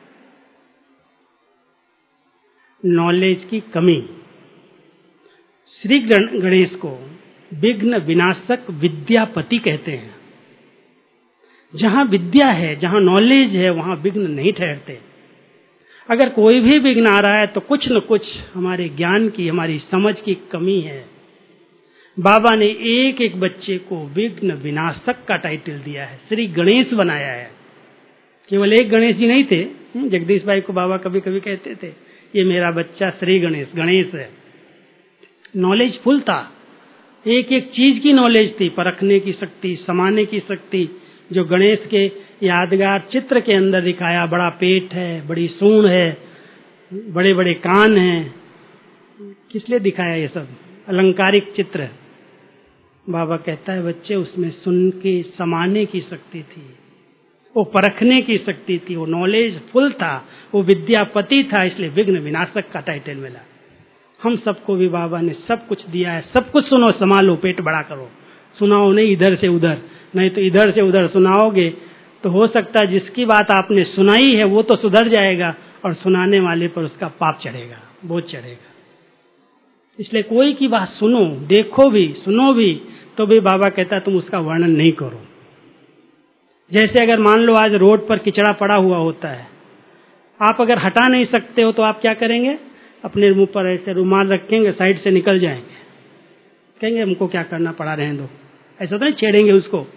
Speaker 1: नॉलेज की कमी। श्री गणेश को विघ्न विनाशक विद्यापति कहते हैं। जहां विद्या है, जहां नॉलेज है, वहां विघ्न नहीं ठहरते। अगर कोई भी विघ्न आ रहा है तो कुछ न कुछ हमारे ज्ञान की, हमारी समझ की कमी है। बाबा ने एक एक बच्चे को विघ्न विनाशक का टाइटल दिया है, श्री गणेश बनाया है। केवल एक गणेश जी नहीं थे, जगदीश भाई को बाबा कभी कभी कहते थे ये मेरा बच्चा श्री गणेश गणेश है। नॉलेज फुल था, एक एक चीज की नॉलेज थी, परखने की शक्ति, समाने की शक्ति, जो गणेश के यादगार चित्र के अंदर दिखाया। बड़ा पेट है, बड़ी सूंड है, बड़े बड़े कान हैं। किस लिए दिखाया ये सब? अलंकारिक चित्र। बाबा कहता है बच्चे उसमें सुन के समाने की शक्ति थी, वो परखने की शक्ति थी, वो नॉलेज फुल था, वो विद्यापति था, इसलिए विघ्न विनाशक का टाइटल मिला। हम सबको भी बाबा ने सब कुछ दिया है। सब कुछ सुनो, संभालो, पेट बड़ा करो, सुनाओ नहीं इधर से उधर, नहीं तो इधर से उधर सुनाओगे तो हो सकता है जिसकी बात आपने सुनाई है वो तो सुधर जाएगा और सुनाने वाले पर उसका पाप चढ़ेगा, बोझ चढ़ेगा। इसलिए कोई की बात सुनो, देखो भी, सुनो भी, तो भी बाबा कहता तुम उसका वर्णन नहीं करो। जैसे अगर मान लो आज रोड पर किचड़ा पड़ा हुआ होता है, आप अगर हटा नहीं सकते हो तो आप क्या करेंगे? अपने मुंह पर ऐसे रुमाल रखेंगे, साइड से निकल जाएंगे, कहेंगे हमको क्या करना पड़ा, रहने दो, ऐसा तो नहीं छेड़ेंगे उसको।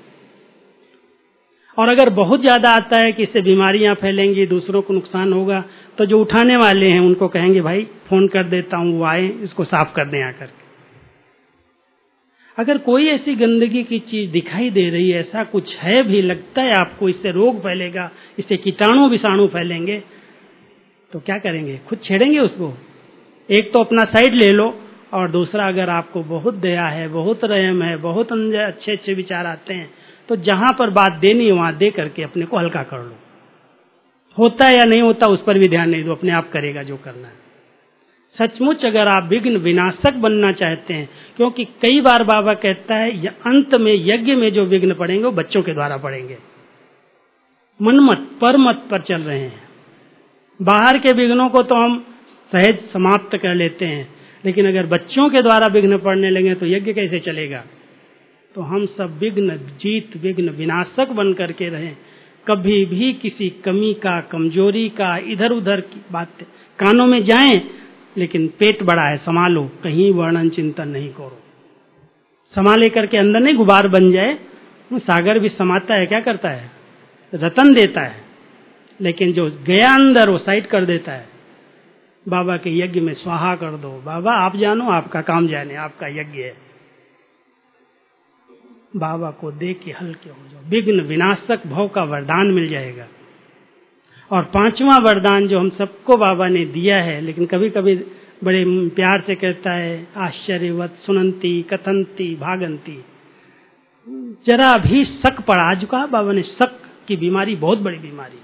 Speaker 1: और अगर बहुत ज्यादा आता है कि इससे बीमारियां फैलेंगी, दूसरों को नुकसान होगा, तो जो उठाने वाले हैं उनको कहेंगे भाई फोन कर देता हूं, वो आए इसको साफ कर दें आकर। अगर कोई ऐसी गंदगी की चीज दिखाई दे रही है, ऐसा कुछ है भी, लगता है आपको इससे रोग फैलेगा, इससे कीटाणु विषाणु फैलेंगे, तो क्या करेंगे? खुद छेड़ेंगे उसको। एक तो अपना साइड ले लो, और दूसरा अगर आपको बहुत दया है, बहुत रहम है, बहुत अच्छे अच्छे विचार आते हैं, तो जहां पर बात देनी है वहां दे करके अपने को हल्का कर लो। होता है या नहीं होता उस पर भी ध्यान नहीं दो, अपने आप करेगा जो करना है। सचमुच अगर आप विघ्न विनाशक बनना चाहते हैं, क्योंकि कई बार बाबा कहता है अंत में यज्ञ में जो विघ्न पड़ेंगे वो बच्चों के द्वारा पड़ेंगे। मनमत परमत पर चल रहे हैं। बाहर के विघ्नों को तो हम सहज समाप्त कर लेते हैं, लेकिन अगर बच्चों के द्वारा विघ्न पड़ने लगे तो यज्ञ कैसे चलेगा? तो हम सब विघ्न जीत, विघ्न विनाशक बन करके रहें। कभी भी किसी कमी का, कमजोरी का, इधर उधर की बात कानों में जाएं, लेकिन पेट बड़ा है, संभालो, कहीं वर्णन चिंतन नहीं करो। संभाले करके अंदर नहीं गुबार बन जाए। सागर भी समाता है, क्या करता है? रतन देता है, लेकिन जो गया अंदर वो साइड कर देता है। बाबा के यज्ञ में स्वाहा कर दो, बाबा आप जानो, आपका काम जाने, आपका यज्ञ है। बाबा को देख के हल्के हो जाओ, विघ्न विनाशक भव का वरदान मिल जाएगा। और पांचवा वरदान जो हम सबको बाबा ने दिया है, लेकिन कभी कभी बड़े प्यार से कहता है आश्चर्यवत सुनंती कथंती भागंती। जरा भी शक पड़ा, आज कहा बाबा ने, शक की बीमारी बहुत बड़ी बीमारी।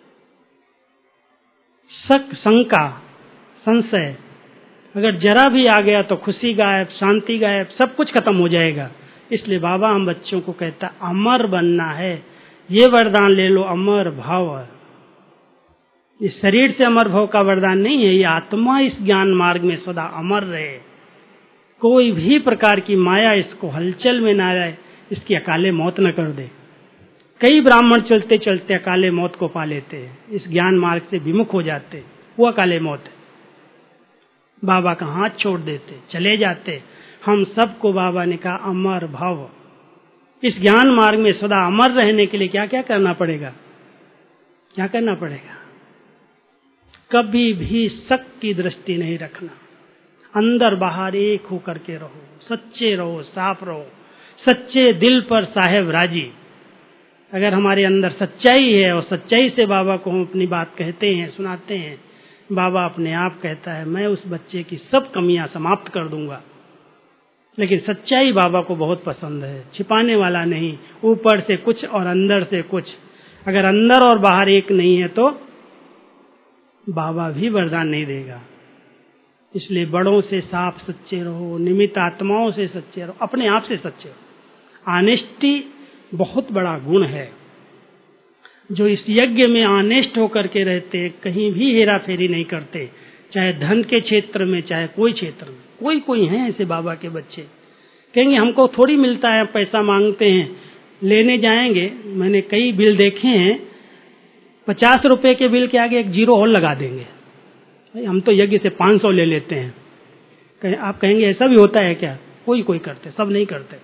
Speaker 1: शक, शंका, संशय अगर जरा भी आ गया तो खुशी गायब, शांति गायब, सब कुछ खत्म हो जाएगा। इसलिए बाबा हम बच्चों को कहता अमर बनना है, ये वरदान ले लो, अमर भाव। इस शरीर से अमर भाव का वरदान नहीं है, ये आत्मा इस ज्ञान मार्ग में सदा अमर रहे। कोई भी प्रकार की माया इसको हलचल में ना आए, इसकी अकाले मौत न कर दे। कई ब्राह्मण चलते चलते अकाले मौत को पा लेते हैं, इस ज्ञान मार्ग से विमुख हो जाते, वो अकाले मौत है। बाबा का हाथ छोड़ देते, चले जाते। हम सबको बाबा ने कहा अमर भव। इस ज्ञान मार्ग में सदा अमर रहने के लिए क्या क्या करना पड़ेगा? क्या करना पड़ेगा? कभी भी शक की दृष्टि नहीं रखना, अंदर बाहर एक होकर के रहो, सच्चे रहो, साफ रहो, सच्चे दिल पर साहेब राजी। अगर हमारे अंदर सच्चाई है और सच्चाई से बाबा को हम अपनी बात कहते हैं, सुनाते हैं, बाबा अपने आप कहता है मैं उस बच्चे की सब कमियां समाप्त कर दूंगा। लेकिन सच्चाई बाबा को बहुत पसंद है, छिपाने वाला नहीं, ऊपर से कुछ और अंदर से कुछ। अगर अंदर और बाहर एक नहीं है तो बाबा भी वरदान नहीं देगा। इसलिए बड़ों से साफ सच्चे रहो, निमित्त आत्माओं से सच्चे रहो, अपने आप से सच्चे रहो। ऑनेस्टी बहुत बड़ा गुण है। जो इस यज्ञ में ऑनेस्ट होकर के रहते, कहीं भी हेरा फेरी नहीं करते, चाहे धन के क्षेत्र में चाहे कोई क्षेत्र में। कोई कोई हैं ऐसे बाबा के बच्चे, कहेंगे हमको थोड़ी मिलता है, पैसा मांगते हैं, लेने जाएंगे। मैंने कई बिल देखे हैं, पचास रुपए के बिल के आगे एक जीरो और लगा देंगे, भाई हम तो यज्ञ से पांच सौ ले लेते हैं। कहें, आप कहेंगे ऐसा भी होता है क्या? कोई कोई करते, सब नहीं करते।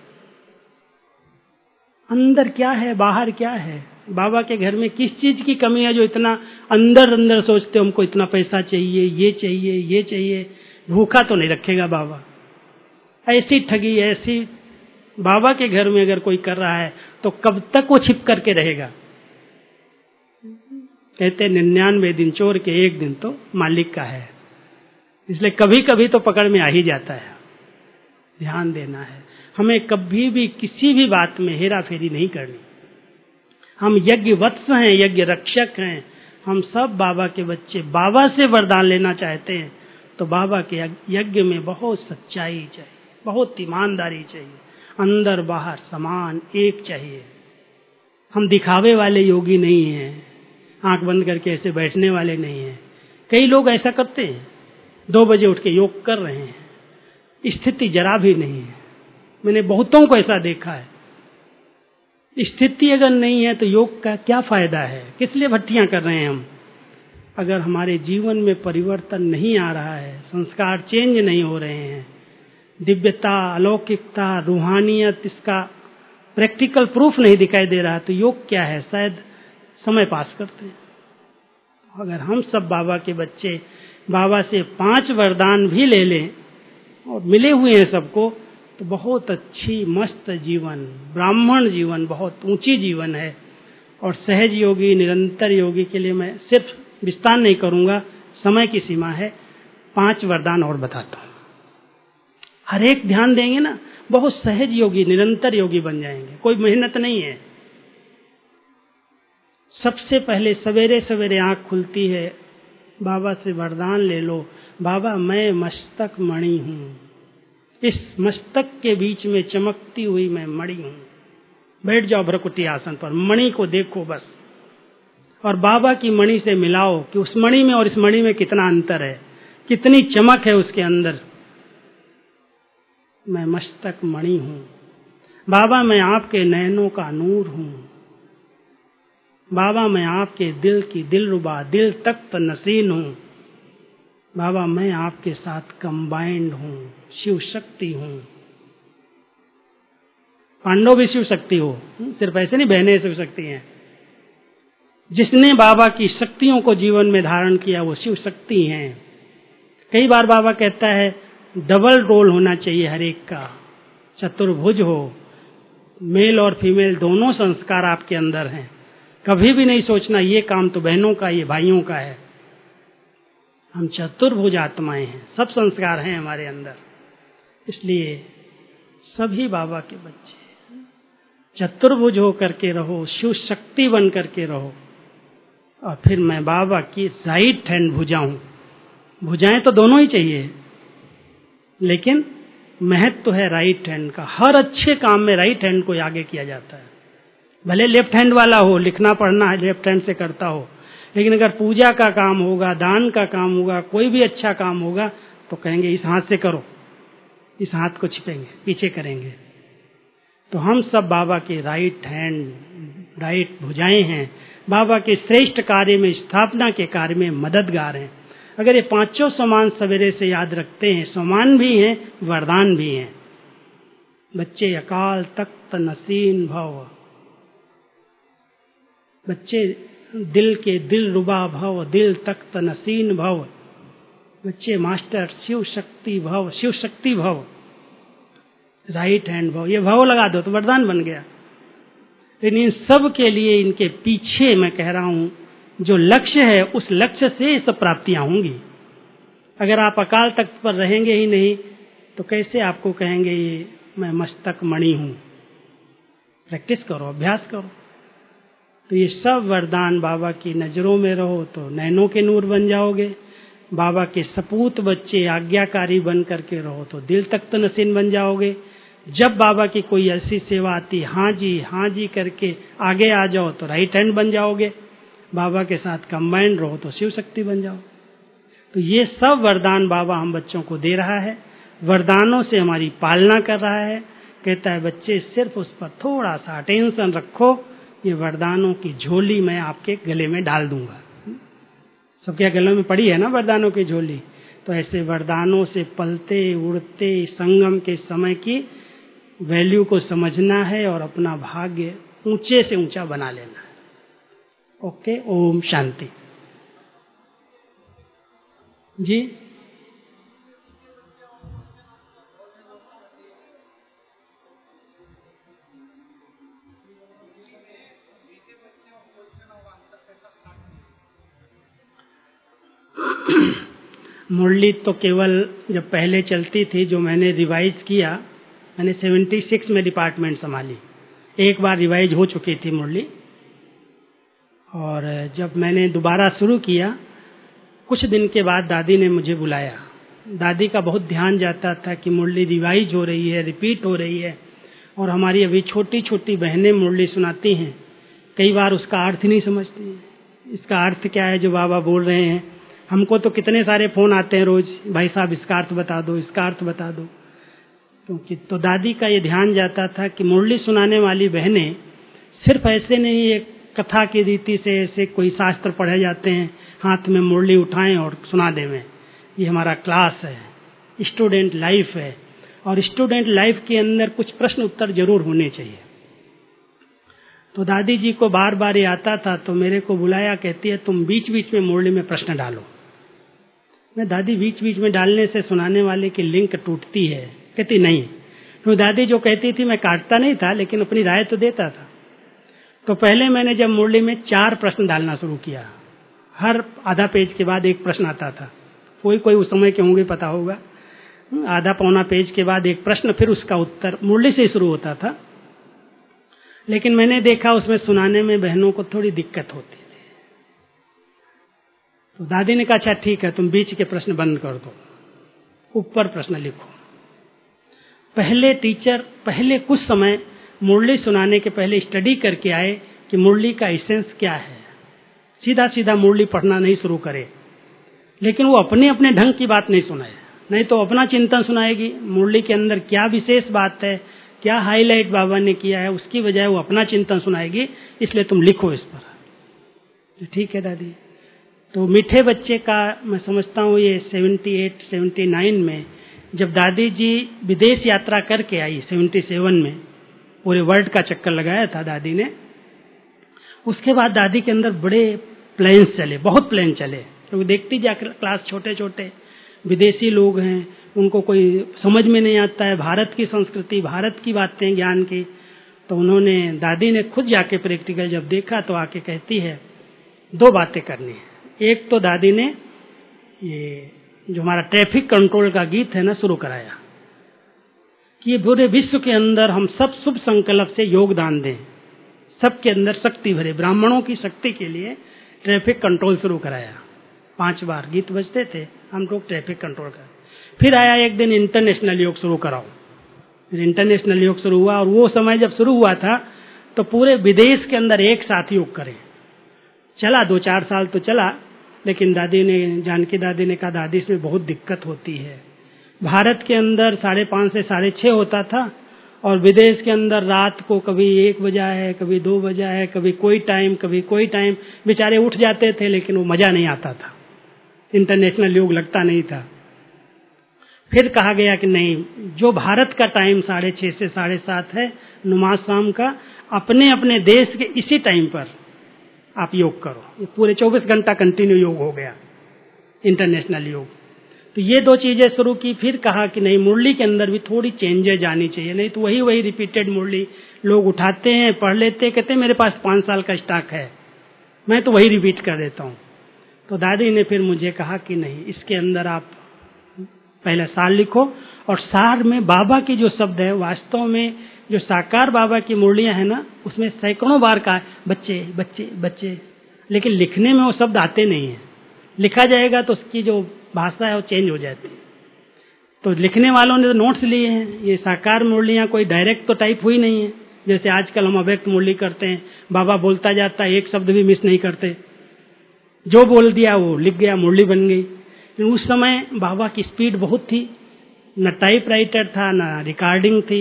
Speaker 1: अंदर क्या है, बाहर क्या है, बाबा के घर में किस चीज की कमी है जो इतना अंदर अंदर सोचते हमको इतना पैसा चाहिए, ये चाहिए, ये चाहिए। भूखा तो नहीं रखेगा बाबा। ऐसी ठगी, ऐसी बाबा के घर में अगर कोई कर रहा है तो कब तक वो छिप करके रहेगा? कहते निन्यानवे दिन चोर के एक दिन तो मालिक का है। इसलिए कभी कभी तो पकड़ में आ ही जाता है। ध्यान देना है, हमें कभी भी किसी भी बात में हेरा फेरी नहीं करनी। हम यज्ञ वत्स हैं, यज्ञ रक्षक हैं। हम सब बाबा के बच्चे, बाबा से वरदान लेना चाहते हैं तो बाबा के यज्ञ में बहुत सच्चाई चाहिए, बहुत ईमानदारी चाहिए, अंदर बाहर समान एक चाहिए। हम दिखावे वाले योगी नहीं हैं, आंख बंद करके ऐसे बैठने वाले नहीं हैं। कई लोग ऐसा करते हैं, दो बजे उठ के योग कर रहे हैं, स्थिति जरा भी नहीं है। मैंने बहुतों को ऐसा देखा है। स्थिति अगर नहीं है तो योग का क्या फायदा है? किस लिए भट्टियां कर रहे हैं हम? अगर हमारे जीवन में परिवर्तन नहीं आ रहा है, संस्कार चेंज नहीं हो रहे हैं, दिव्यता, अलौकिकता, रूहानियत, इसका प्रैक्टिकल प्रूफ नहीं दिखाई दे रहा, तो योग क्या है? शायद समय पास करते हैं। अगर हम सब बाबा के बच्चे बाबा से पांच वरदान भी ले लें, और मिले हुए हैं सबको, तो बहुत अच्छी मस्त जीवन, ब्राह्मण जीवन, बहुत ऊंची जीवन है। और सहज योगी, निरंतर योगी के लिए मैं सिर्फ विस्तार नहीं करूंगा, समय की सीमा है। पांच वरदान और बताता हूं, हर एक ध्यान देंगे ना, बहुत सहज योगी, निरंतर योगी बन जाएंगे। कोई मेहनत नहीं है। सबसे पहले सवेरे सवेरे आंख खुलती है, बाबा से वरदान ले लो, बाबा मैं मस्तक मणि हूं, इस मस्तक के बीच में चमकती हुई मैं मणि हूं। बैठ जाओ भ्रकुटी आसन पर, मणि को देखो बस, और बाबा की मणि से मिलाओ कि उस मणि में और इस मणि में कितना अंतर है, कितनी चमक है उसके अंदर। मैं मस्तक मणि हूं, बाबा मैं आपके नयनों का नूर हूं, बाबा मैं आपके दिल की दिलरुबा, दिल तख्त नसीन हूं, बाबा मैं आपके साथ कंबाइंड हूं, शिव शक्ति हूं। पांडव भी शिव शक्ति हो, सिर्फ ऐसे नहीं बहनें शिव शक्ति हैं। जिसने बाबा की शक्तियों को जीवन में धारण किया वो शिव शक्ति हैं। कई बार बाबा कहता है डबल रोल होना चाहिए हर एक का, चतुर्भुज हो, मेल और फीमेल दोनों संस्कार आपके अंदर हैं। कभी भी नहीं सोचना ये काम तो बहनों का, ये भाइयों का है। हम चतुर्भुज आत्माएं हैं, सब संस्कार हैं हमारे अंदर। इसलिए सभी बाबा के बच्चे चतुर्भुज हो करके रहो, शिव शक्ति बन करके रहो। और फिर मैं बाबा की राइट हैंड भुजा हूं। भुजाएं तो दोनों ही चाहिए, लेकिन महत्व तो है राइट हैंड का। हर अच्छे काम में राइट हैंड को आगे किया जाता है। भले लेफ्ट हैंड वाला हो, लिखना पढ़ना है लेफ्ट हैंड से करता हो, लेकिन अगर पूजा का काम होगा, दान का काम होगा, कोई भी अच्छा काम होगा, तो कहेंगे इस हाथ से करो, इस हाथ को छिपेंगे, पीछे करेंगे। तो हम सब बाबा के राइट हैंड, राइट भुजाएं हैं। बाबा के श्रेष्ठ कार्य में, स्थापना के कार्य में मददगार हैं। अगर ये पांचों समान सवेरे से याद रखते हैं, समान भी हैं, वरदान भी हैं। बच्चे अकाल तख्त नसीन भव, बच्चे दिल के दिल रुबा भव, दिल तख्त नसीन भव। बच्चे मास्टर शिव शक्ति भव, शिव शक्ति भव, राइट हैंड भव। ये भव लगा दो तो वरदान बन गया। लेकिन इन सब के लिए, इनके पीछे मैं कह रहा हूं, जो लक्ष्य है उस लक्ष्य से सब प्राप्तियां होंगी। अगर आप अकाल तख्त पर रहेंगे ही नहीं तो कैसे आपको कहेंगे ये मैं मस्तक मणि हूं? प्रैक्टिस करो, अभ्यास करो। तो ये सब वरदान बाबा की नजरों में रहो तो नैनों के नूर बन जाओगे। बाबा के सपूत बच्चे आज्ञाकारी बन करके रहो तो दिल तख्त नसीन बन जाओगे। जब बाबा की कोई ऐसी सेवा आती, हाँ जी हाँ जी करके आगे आ जाओ तो राइट हैंड बन जाओगे। बाबा के साथ कंबाइंड रहो तो शिव शक्ति बन जाओ। तो ये सब वरदान बाबा हम बच्चों को दे रहा है, वरदानों से हमारी पालना कर रहा है। कहता है बच्चे सिर्फ उस पर थोड़ा सा अटेंशन रखो, ये वरदानों की झोली मैं आपके गले में डाल दूंगा। सबके गलों में पड़ी है ना वरदानों की झोली। तो ऐसे वरदानों से पलते उड़ते संगम के समय की वैल्यू को समझना है और अपना भाग्य ऊंचे से ऊंचा बना लेना है। ओके, ओम शांति जी। मुरली तो केवल जब पहले चलती थी, जो मैंने रिवाइज किया, मैंने छिहत्तर में डिपार्टमेंट संभाली, एक बार रिवाइज हो चुकी थी मुरली। और जब मैंने दोबारा शुरू किया, कुछ दिन के बाद दादी ने मुझे बुलाया। दादी का बहुत ध्यान जाता था कि मुरली रिवाइज हो रही है, रिपीट हो रही है, और हमारी अभी छोटी छोटी बहनें मुरली सुनाती हैं, कई बार उसका अर्थ नहीं समझती हैं। इसका अर्थ क्या है जो बाबा बोल रहे हैं? हमको तो कितने सारे फोन आते हैं रोज, भाई साहब इसका अर्थ बता दो, इसका अर्थ बता दो। क्योंकि तो दादी का ये ध्यान जाता था कि मुरली सुनाने वाली बहनें सिर्फ ऐसे नहीं, एक कथा की रीति से ऐसे कोई शास्त्र पढ़े जाते हैं, हाथ में मुरली उठाएं और सुना देवें। ये हमारा क्लास है, स्टूडेंट लाइफ है, और स्टूडेंट लाइफ के अंदर कुछ प्रश्न उत्तर जरूर होने चाहिए। तो दादी जी को बार बार ये आता था, तो मेरे को बुलाया, कहती है तुम बीच बीच में मुरली में प्रश्न डालो। मैं दादी बीच बीच में डालने से सुनाने वाले की लिंक टूटती है। कहती नहीं। तो दादी जो कहती थी मैं काटता नहीं था, लेकिन अपनी राय तो देता था। तो पहले मैंने जब मुरली में चार प्रश्न डालना शुरू किया, हर आधा पेज के बाद एक प्रश्न आता था, कोई कोई उस समय के होंगे पता होगा, आधा पौना पेज के बाद एक प्रश्न, फिर उसका उत्तर मुरली से शुरू होता था। लेकिन मैंने देखा उसमें सुनाने में बहनों को थोड़ी दिक्कत होती थी। तो दादी ने कहा अच्छा ठीक है, तुम बीच के प्रश्न बंद कर दो, ऊपर प्रश्न लिखो। पहले टीचर पहले कुछ समय मुरली सुनाने के पहले स्टडी करके आए कि मुरली का एसेंस क्या है। सीधा सीधा मुरली पढ़ना नहीं शुरू करे, लेकिन वो अपने अपने ढंग की बात नहीं सुनाए, नहीं तो अपना चिंतन सुनाएगी। मुरली के अंदर क्या विशेष बात है, क्या हाईलाइट बाबा ने किया है, उसकी बजाय वो अपना चिंतन सुनाएगी, इसलिए तुम लिखो इस पर। ठीक है दादी। तो मीठे बच्चे का मैं समझता हूँ ये अठहत्तर उन्यासी में जब दादी जी विदेश यात्रा करके आई, सतहत्तर में पूरे वर्ल्ड का चक्कर लगाया था दादी ने, उसके बाद दादी के अंदर बड़े प्लान्स चले, बहुत प्लान चले। क्योंकि देखती जा क्लास छोटे छोटे विदेशी लोग हैं, उनको कोई समझ में नहीं आता है भारत की संस्कृति, भारत की बातें ज्ञान की। तो उन्होंने, दादी ने खुद जाके प्रैक्टिकल जब देखा तो आके कहती है दो बातें करनी है। एक तो दादी ने ये जो हमारा ट्रैफिक कंट्रोल का गीत है ना शुरू कराया कि ये पूरे विश्व के अंदर हम सब शुभ संकल्प से योगदान दें, सबके अंदर शक्ति भरे, ब्राह्मणों की शक्ति के लिए ट्रैफिक कंट्रोल शुरू कराया। पांच बार गीत बजते थे, हम लोग ट्रैफिक कंट्रोल कर। फिर आया एक दिन इंटरनेशनल योग शुरू कराओ। फिर इंटरनेशनल योग शुरू हुआ, और वो समय जब शुरू हुआ था तो पूरे विदेश के अंदर एक साथ योग करें। चला दो चार साल तो चला, लेकिन दादी ने, जानकी दादी ने कहा दादी इसमें बहुत दिक्कत होती है। भारत के अंदर साढ़े पाँच से साढ़े छः होता था, और विदेश के अंदर रात को कभी एक बजा है, कभी दो बजा है, कभी कोई टाइम कभी कोई टाइम, बेचारे उठ जाते थे, लेकिन वो मजा नहीं आता था, इंटरनेशनल योग लगता नहीं था। फिर कहा गया कि नहीं, जो भारत का टाइम साढ़े छः से साढ़े सात है नमाज शाम का, अपने अपने देश के इसी टाइम पर आप योग करो। ये पूरे चौबीस घंटा कंटिन्यू योग हो गया, इंटरनेशनल योग। तो ये दो चीजें शुरू की। फिर कहा कि नहीं, मुरली के अंदर भी थोड़ी चेंजेज आनी चाहिए, नहीं तो वही वही रिपीटेड मुरली लोग उठाते हैं, पढ़ लेते हैं, कहते हैं मेरे पास पाँच साल का स्टॉक है, मैं तो वही रिपीट कर देता हूँ। तो दादी ने फिर मुझे कहा कि नहीं, इसके अंदर आप पहले सार लिखो, और सार में बाबा के जो शब्द है, वास्तव में जो साकार बाबा की मुरलियां है ना, उसमें सैकड़ों बार कहा बच्चे बच्चे बच्चे, लेकिन लिखने में वो शब्द आते नहीं है। लिखा जाएगा तो उसकी जो भाषा है वो चेंज हो जाती है। तो लिखने वालों ने तो नोट्स लिए हैं। ये साकार मुरलियां कोई डायरेक्ट तो टाइप हुई नहीं है, जैसे आजकल हम अव्यक्त मुरली करते हैं, बाबा बोलता जाता है, एक शब्द भी मिस नहीं करते, जो बोल दिया वो लिख गया, मुरली बन गई। उस समय बाबा की स्पीड बहुत थी, न टाइप राइटर था, न रिकॉर्डिंग थी,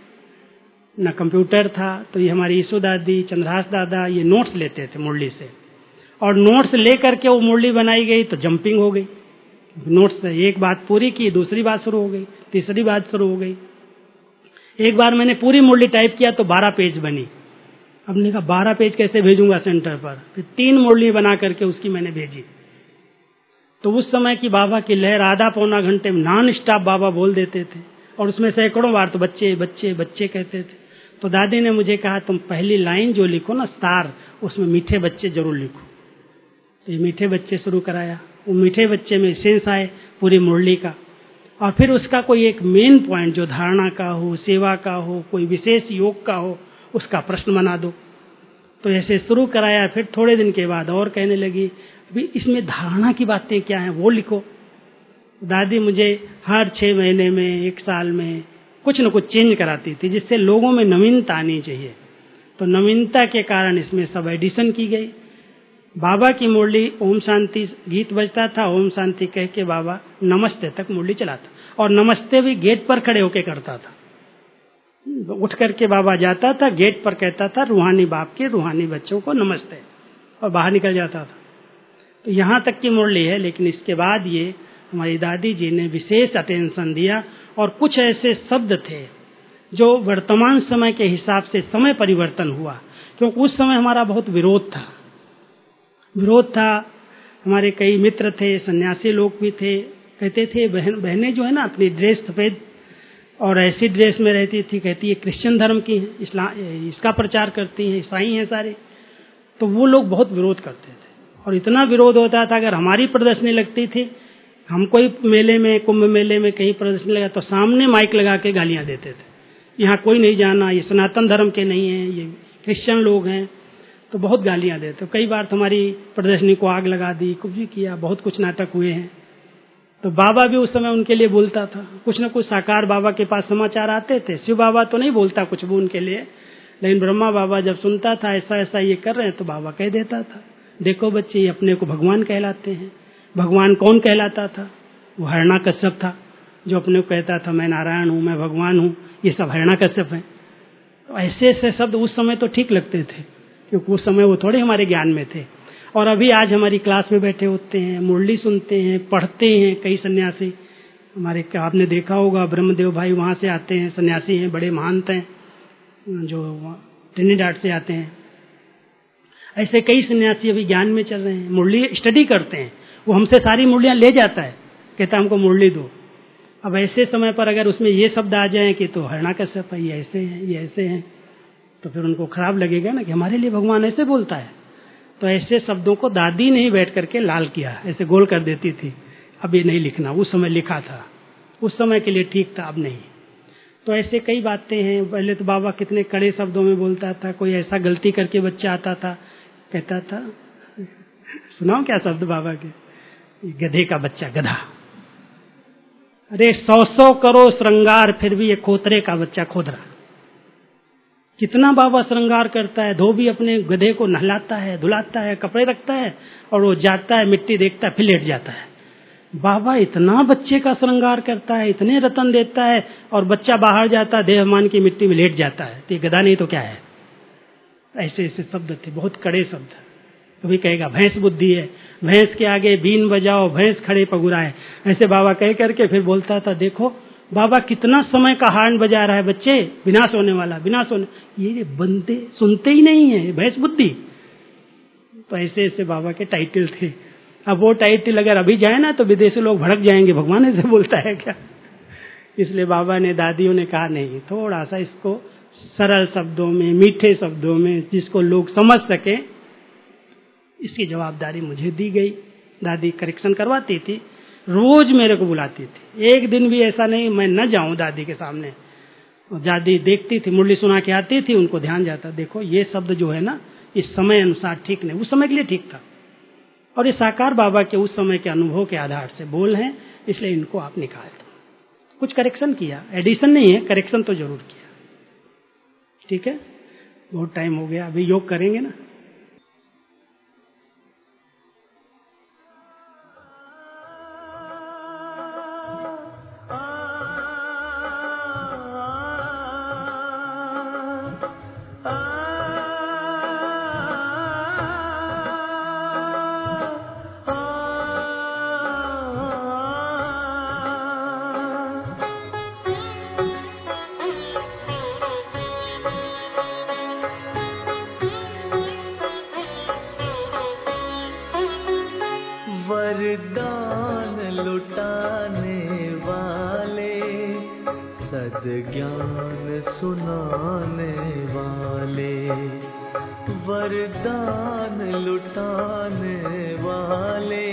Speaker 1: न कंप्यूटर था। तो ये हमारी ईशु दादी, चंद्रहास दादा ये नोट्स लेते थे मुरली से, और नोट्स लेकर के वो मुरली बनाई गई तो जंपिंग हो गई। नोट्स से एक बात पूरी की, दूसरी बात शुरू हो गई, तीसरी बात शुरू हो गई। एक बार मैंने पूरी मुरली टाइप किया तो बारह पेज बनी। अब मैंने कहा बारह पेज कैसे भेजूंगा सेंटर पर, फिर तीन मुरली बना करके उसकी मैंने भेजी। तो उस समय की बाबा की लहर आधा पौना घंटे में नॉन स्टॉप बाबा बोल देते थे, और उसमें सैकड़ों बार तो बच्चे बच्चे बच्चे कहते थे। तो दादी ने मुझे कहा तुम पहली लाइन जो लिखो ना स्टार, उसमें मीठे बच्चे जरूर लिखो। तो ये मीठे बच्चे शुरू कराया। वो मीठे बच्चे में सेंस आए पूरी मुरली का, और फिर उसका कोई एक मेन पॉइंट जो धारणा का हो, सेवा का हो, कोई विशेष योग का हो, उसका प्रश्न बना दो। तो ऐसे शुरू कराया। फिर थोड़े दिन के बाद और कहने लगी अभी इसमें धारणा की बातें क्या हैं वो लिखो। दादी मुझे हर छह महीने में, एक साल में कुछ न कुछ चेंज कराती थी, जिससे लोगों में नवीनता आनी चाहिए। तो नवीनता के कारण इसमें सब एडिशन की गई। बाबा की मुरली ओम शांति गीत बजता था, ओम शांति कह के बाबा नमस्ते तक मुरली चलाता, और नमस्ते भी गेट पर खड़े होके करता था। उठ करके बाबा जाता था, गेट पर कहता था रूहानी बाप के रूहानी बच्चों को नमस्ते, और बाहर निकल जाता था। तो यहाँ तक की मुरली है। लेकिन इसके बाद ये हमारी दादी जी ने विशेष अटेंशन दिया, और कुछ ऐसे शब्द थे जो वर्तमान समय के हिसाब से समय परिवर्तन हुआ, क्योंकि उस समय हमारा बहुत विरोध था विरोध था हमारे कई मित्र थे, सन्यासी लोग भी थे, कहते थे बहन बहनें जो है ना अपनी ड्रेस सफेद और ऐसी ड्रेस में रहती थी, कहती है क्रिश्चियन धर्म की है, इस्लाम इसका प्रचार करती हैं, ईसाई हैं सारे। तो वो लोग बहुत विरोध करते थे, और इतना विरोध होता था अगर हमारी प्रदर्शनी लगती थी, हम कोई मेले में, कुंभ मेले में कहीं प्रदर्शनी लगा तो सामने माइक लगा के गालियां देते थे, यहाँ कोई नहीं जाना, ये सनातन धर्म के नहीं है, ये क्रिश्चियन लोग हैं। तो बहुत गालियां देते। तो कई बार तो हमारी प्रदर्शनी को आग लगा दी, कुछ भी किया, बहुत कुछ नाटक हुए हैं। तो बाबा भी उस समय उनके लिए बोलता था, कुछ न कुछ साकार बाबा के पास समाचार आते थे। शिव बाबा तो नहीं बोलता कुछ भी उनके लिए, लेकिन ब्रह्मा बाबा जब सुनता था ऐसा ऐसा ये कर रहे हैं, तो बाबा कह देता था देखो बच्चे ये अपने को भगवान कहलाते हैं। भगवान कौन कहलाता था? वो हिरण्यकश्यप था, जो अपने को कहता था मैं नारायण हूँ, मैं भगवान हूँ, ये सब हिरण्यकश्यप है। तो ऐसे ऐसे शब्द उस समय तो ठीक लगते थे, क्योंकि उस समय वो थोड़े हमारे ज्ञान में थे। और अभी आज हमारी क्लास में बैठे होते हैं, मुरली सुनते हैं, पढ़ते हैं। कई सन्यासी हमारे, आपने देखा होगा ब्रह्मदेव भाई वहाँ से आते हैं, सन्यासी हैं, बड़े महंत हैं, जो ट्रिनिडाड से आते हैं। ऐसे कई सन्यासी अभी ज्ञान में चल रहे हैं, मुरली स्टडी करते हैं। वो हमसे सारी मुरलियाँ ले जाता है, कहता हमको मुरली दो। अब ऐसे समय पर अगर उसमें ये शब्द आ जाए कि तो हिरण्यकश्यप है, ये ऐसे हैं, ये ऐसे हैं, तो फिर उनको खराब लगेगा ना कि हमारे लिए भगवान ऐसे बोलता है। तो ऐसे शब्दों को दादी ने ही बैठ करके लाल किया, ऐसे गोल कर देती थी, अब ये नहीं लिखना। उस समय लिखा था, उस समय के लिए ठीक था, अब नहीं। तो ऐसे कई बातें हैं। पहले तो बाबा कितने कड़े शब्दों में बोलता था। कोई ऐसा गलती करके बच्चा आता था, कहता था, सुनाओ क्या शब्द बाबा के, गधे का बच्चा गधा। अरे सौ सौ करो श्रृंगार फिर भी ये खोतरे का बच्चा खोदरा। कितना बाबा श्रृंगार करता है, धोबी अपने गधे को नहलाता है, धुलाता है, कपड़े रखता है, और वो जाता है, मिट्टी देखता है, फिर लेट जाता है। बाबा इतना बच्चे का श्रृंगार करता है, इतने रतन देता है, और बच्चा बाहर जाता है, देहमान की मिट्टी में लेट जाता है। तो ये गधा नहीं तो क्या है? ऐसे ऐसे शब्द थे, बहुत कड़े शब्द। कभी कहेगा भैंस बुद्धि है, भैंस के आगे बीन बजाओ, भैंस खड़े पगुराए, ऐसे बाबा कह करके फिर बोलता था देखो बाबा कितना समय का हार्न बजा रहा है, बच्चे विनाश होने वाला, विनाश होने। ये बंदे सुनते ही नहीं है, भैंस बुद्धि। तो ऐसे ऐसे बाबा के टाइटल थे। अब वो टाइटल अगर अभी जाए ना तो विदेशी लोग भड़क जाएंगे, भगवान ऐसे बोलता है क्या? इसलिए बाबा ने, दादियों ने कहा नहीं, थोड़ा सा इसको सरल शब्दों में, मीठे शब्दों में, जिसको लोग समझ सके, इसकी जवाबदारी मुझे दी गई। दादी करेक्शन करवाती थी, रोज मेरे को बुलाती थी, एक दिन भी ऐसा नहीं मैं न जाऊं दादी के सामने। दादी देखती थी, मुरली सुना के आती थी, उनको ध्यान जाता, देखो ये शब्द जो है ना इस समय अनुसार ठीक नहीं, उस समय के लिए ठीक था, और ये साकार बाबा के उस समय के अनुभव के आधार से बोल हैं, इसलिए इनको आप निकाल दो। कुछ करेक्शन किया, एडिशन नहीं है, करेक्शन तो जरूर किया। ठीक है, बहुत टाइम हो गया, अभी योग करेंगे ना।
Speaker 2: वरदान लुटाने वाले, सद्ज्ञान सुनाने वाले, वरदान लुटाने वाले,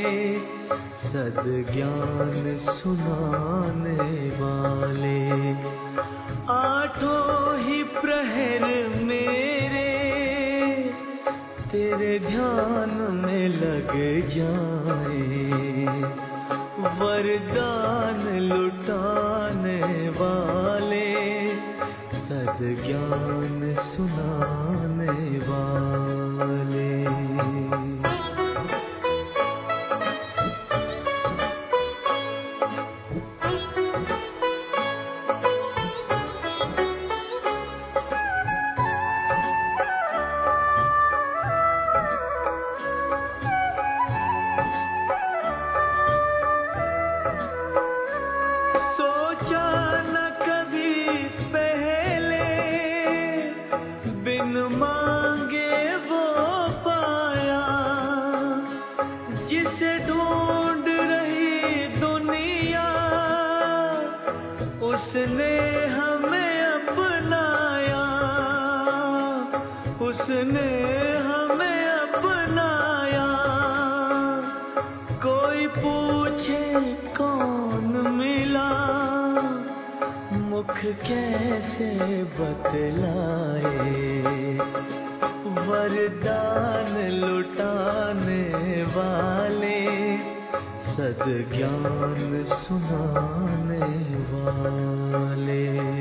Speaker 2: सद्ज्ञान सुनाने वाले, आठों ही प्रहर मेरे तेरे ध्यान में लग जाए, वरदान लुटाने वाले, सद्ज्ञान सुनाने वाले। उसने हमें अपनाया, उसने हमें अपनाया, कोई पूछे कौन मिला, मुख कैसे बतलाए, वरदान लुटाने वाले, सद्ज्ञान सुनाने वाले।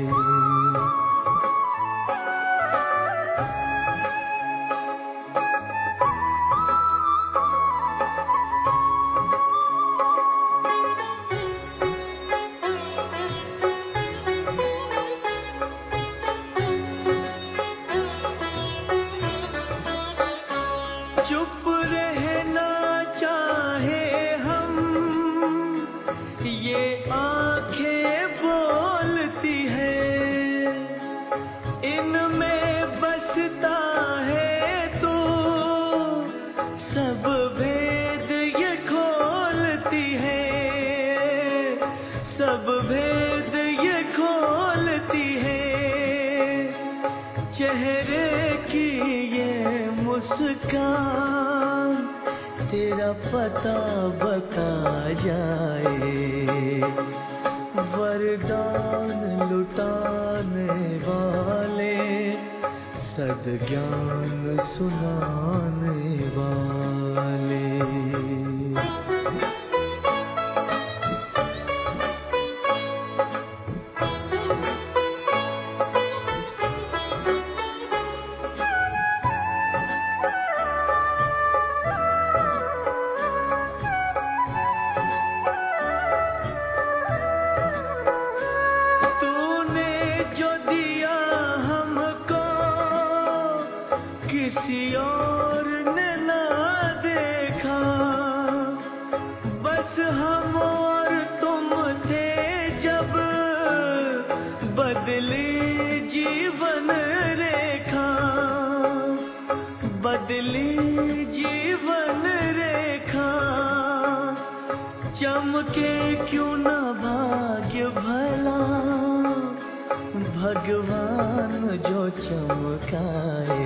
Speaker 2: चुप रहना चाहे हम, ये आंखें बोलती है, इनमें बसता है तो सब भेद ये खोलती है, सब भेद ये खोलती है, चेहरे की ये मुस्कान तेरा पता बता जाए, वरदान लुटाने वाले, सद्ज्ञान सुनाने वाले। किसी और ने ना देखा, बस हम और तुम थे जब, बदली जीवन रेखा, बदली जीवन रेखा, चमके क्यों ना भाग्य भला, भगवान जो चमकाए,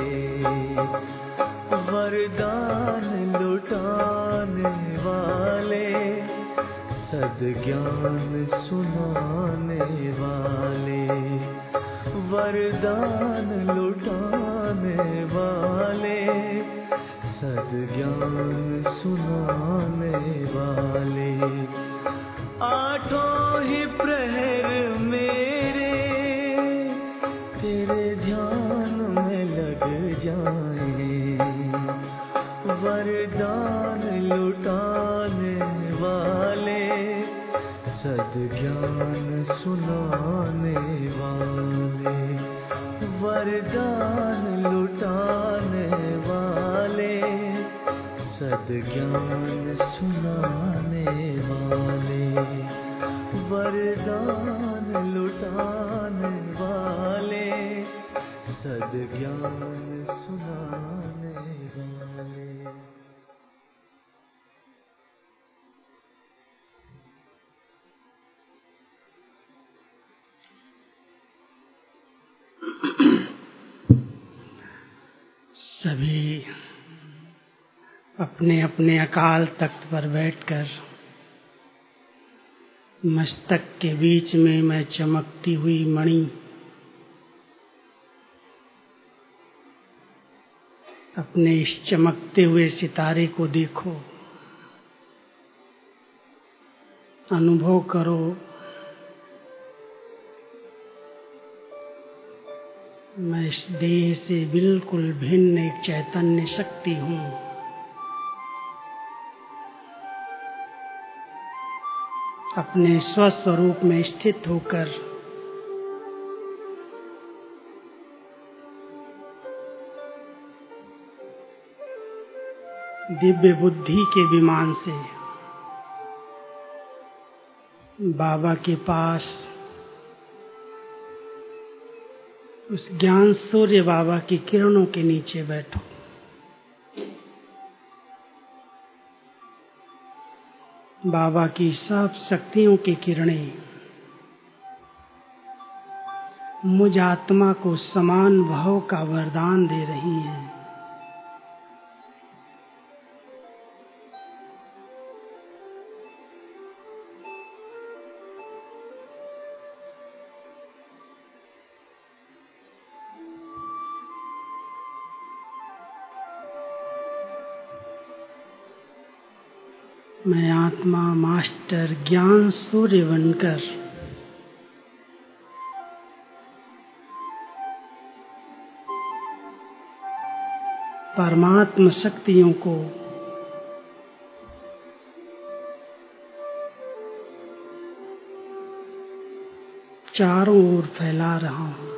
Speaker 2: वरदान लुटाने वाले, सद्ज्ञान सुनाने वाले, वरदान लुटाने वाले, सद्ज्ञान सुनाने वाले। आठों ही प्रहर मेरे तेरे ध्यान में लग जाएं, वरदान लुटाने वाले, सद्ज्ञान सुनाने वाले, वरदान लुटाने वाले, सद्ज्ञान सुनाने वाले, वरदान लुटाने वाले, सद्ज्ञान सुनाने वाले।
Speaker 1: सभी अपने अपने अकाल तख्त पर बैठकर मस्तक के बीच में मैं चमकती हुई मणि, अपने इस चमकते हुए सितारे को देखो, अनुभव करो। मैं इस देह से बिल्कुल भिन्न एक चैतन्य शक्ति हूँ। अपने स्वस्वरूप में स्थित होकर दिव्य बुद्धि के विमान से बाबा के पास, उस ज्ञान सूर्य बाबा की किरणों के नीचे बैठो। बाबा की सब शक्तियों की किरणें मुझ आत्मा को समान भाव का वरदान दे रही हैं। मैं आत्मा मास्टर ज्ञान सूर्य बनकर परमात्म शक्तियों को चारों ओर फैला रहा हूँ।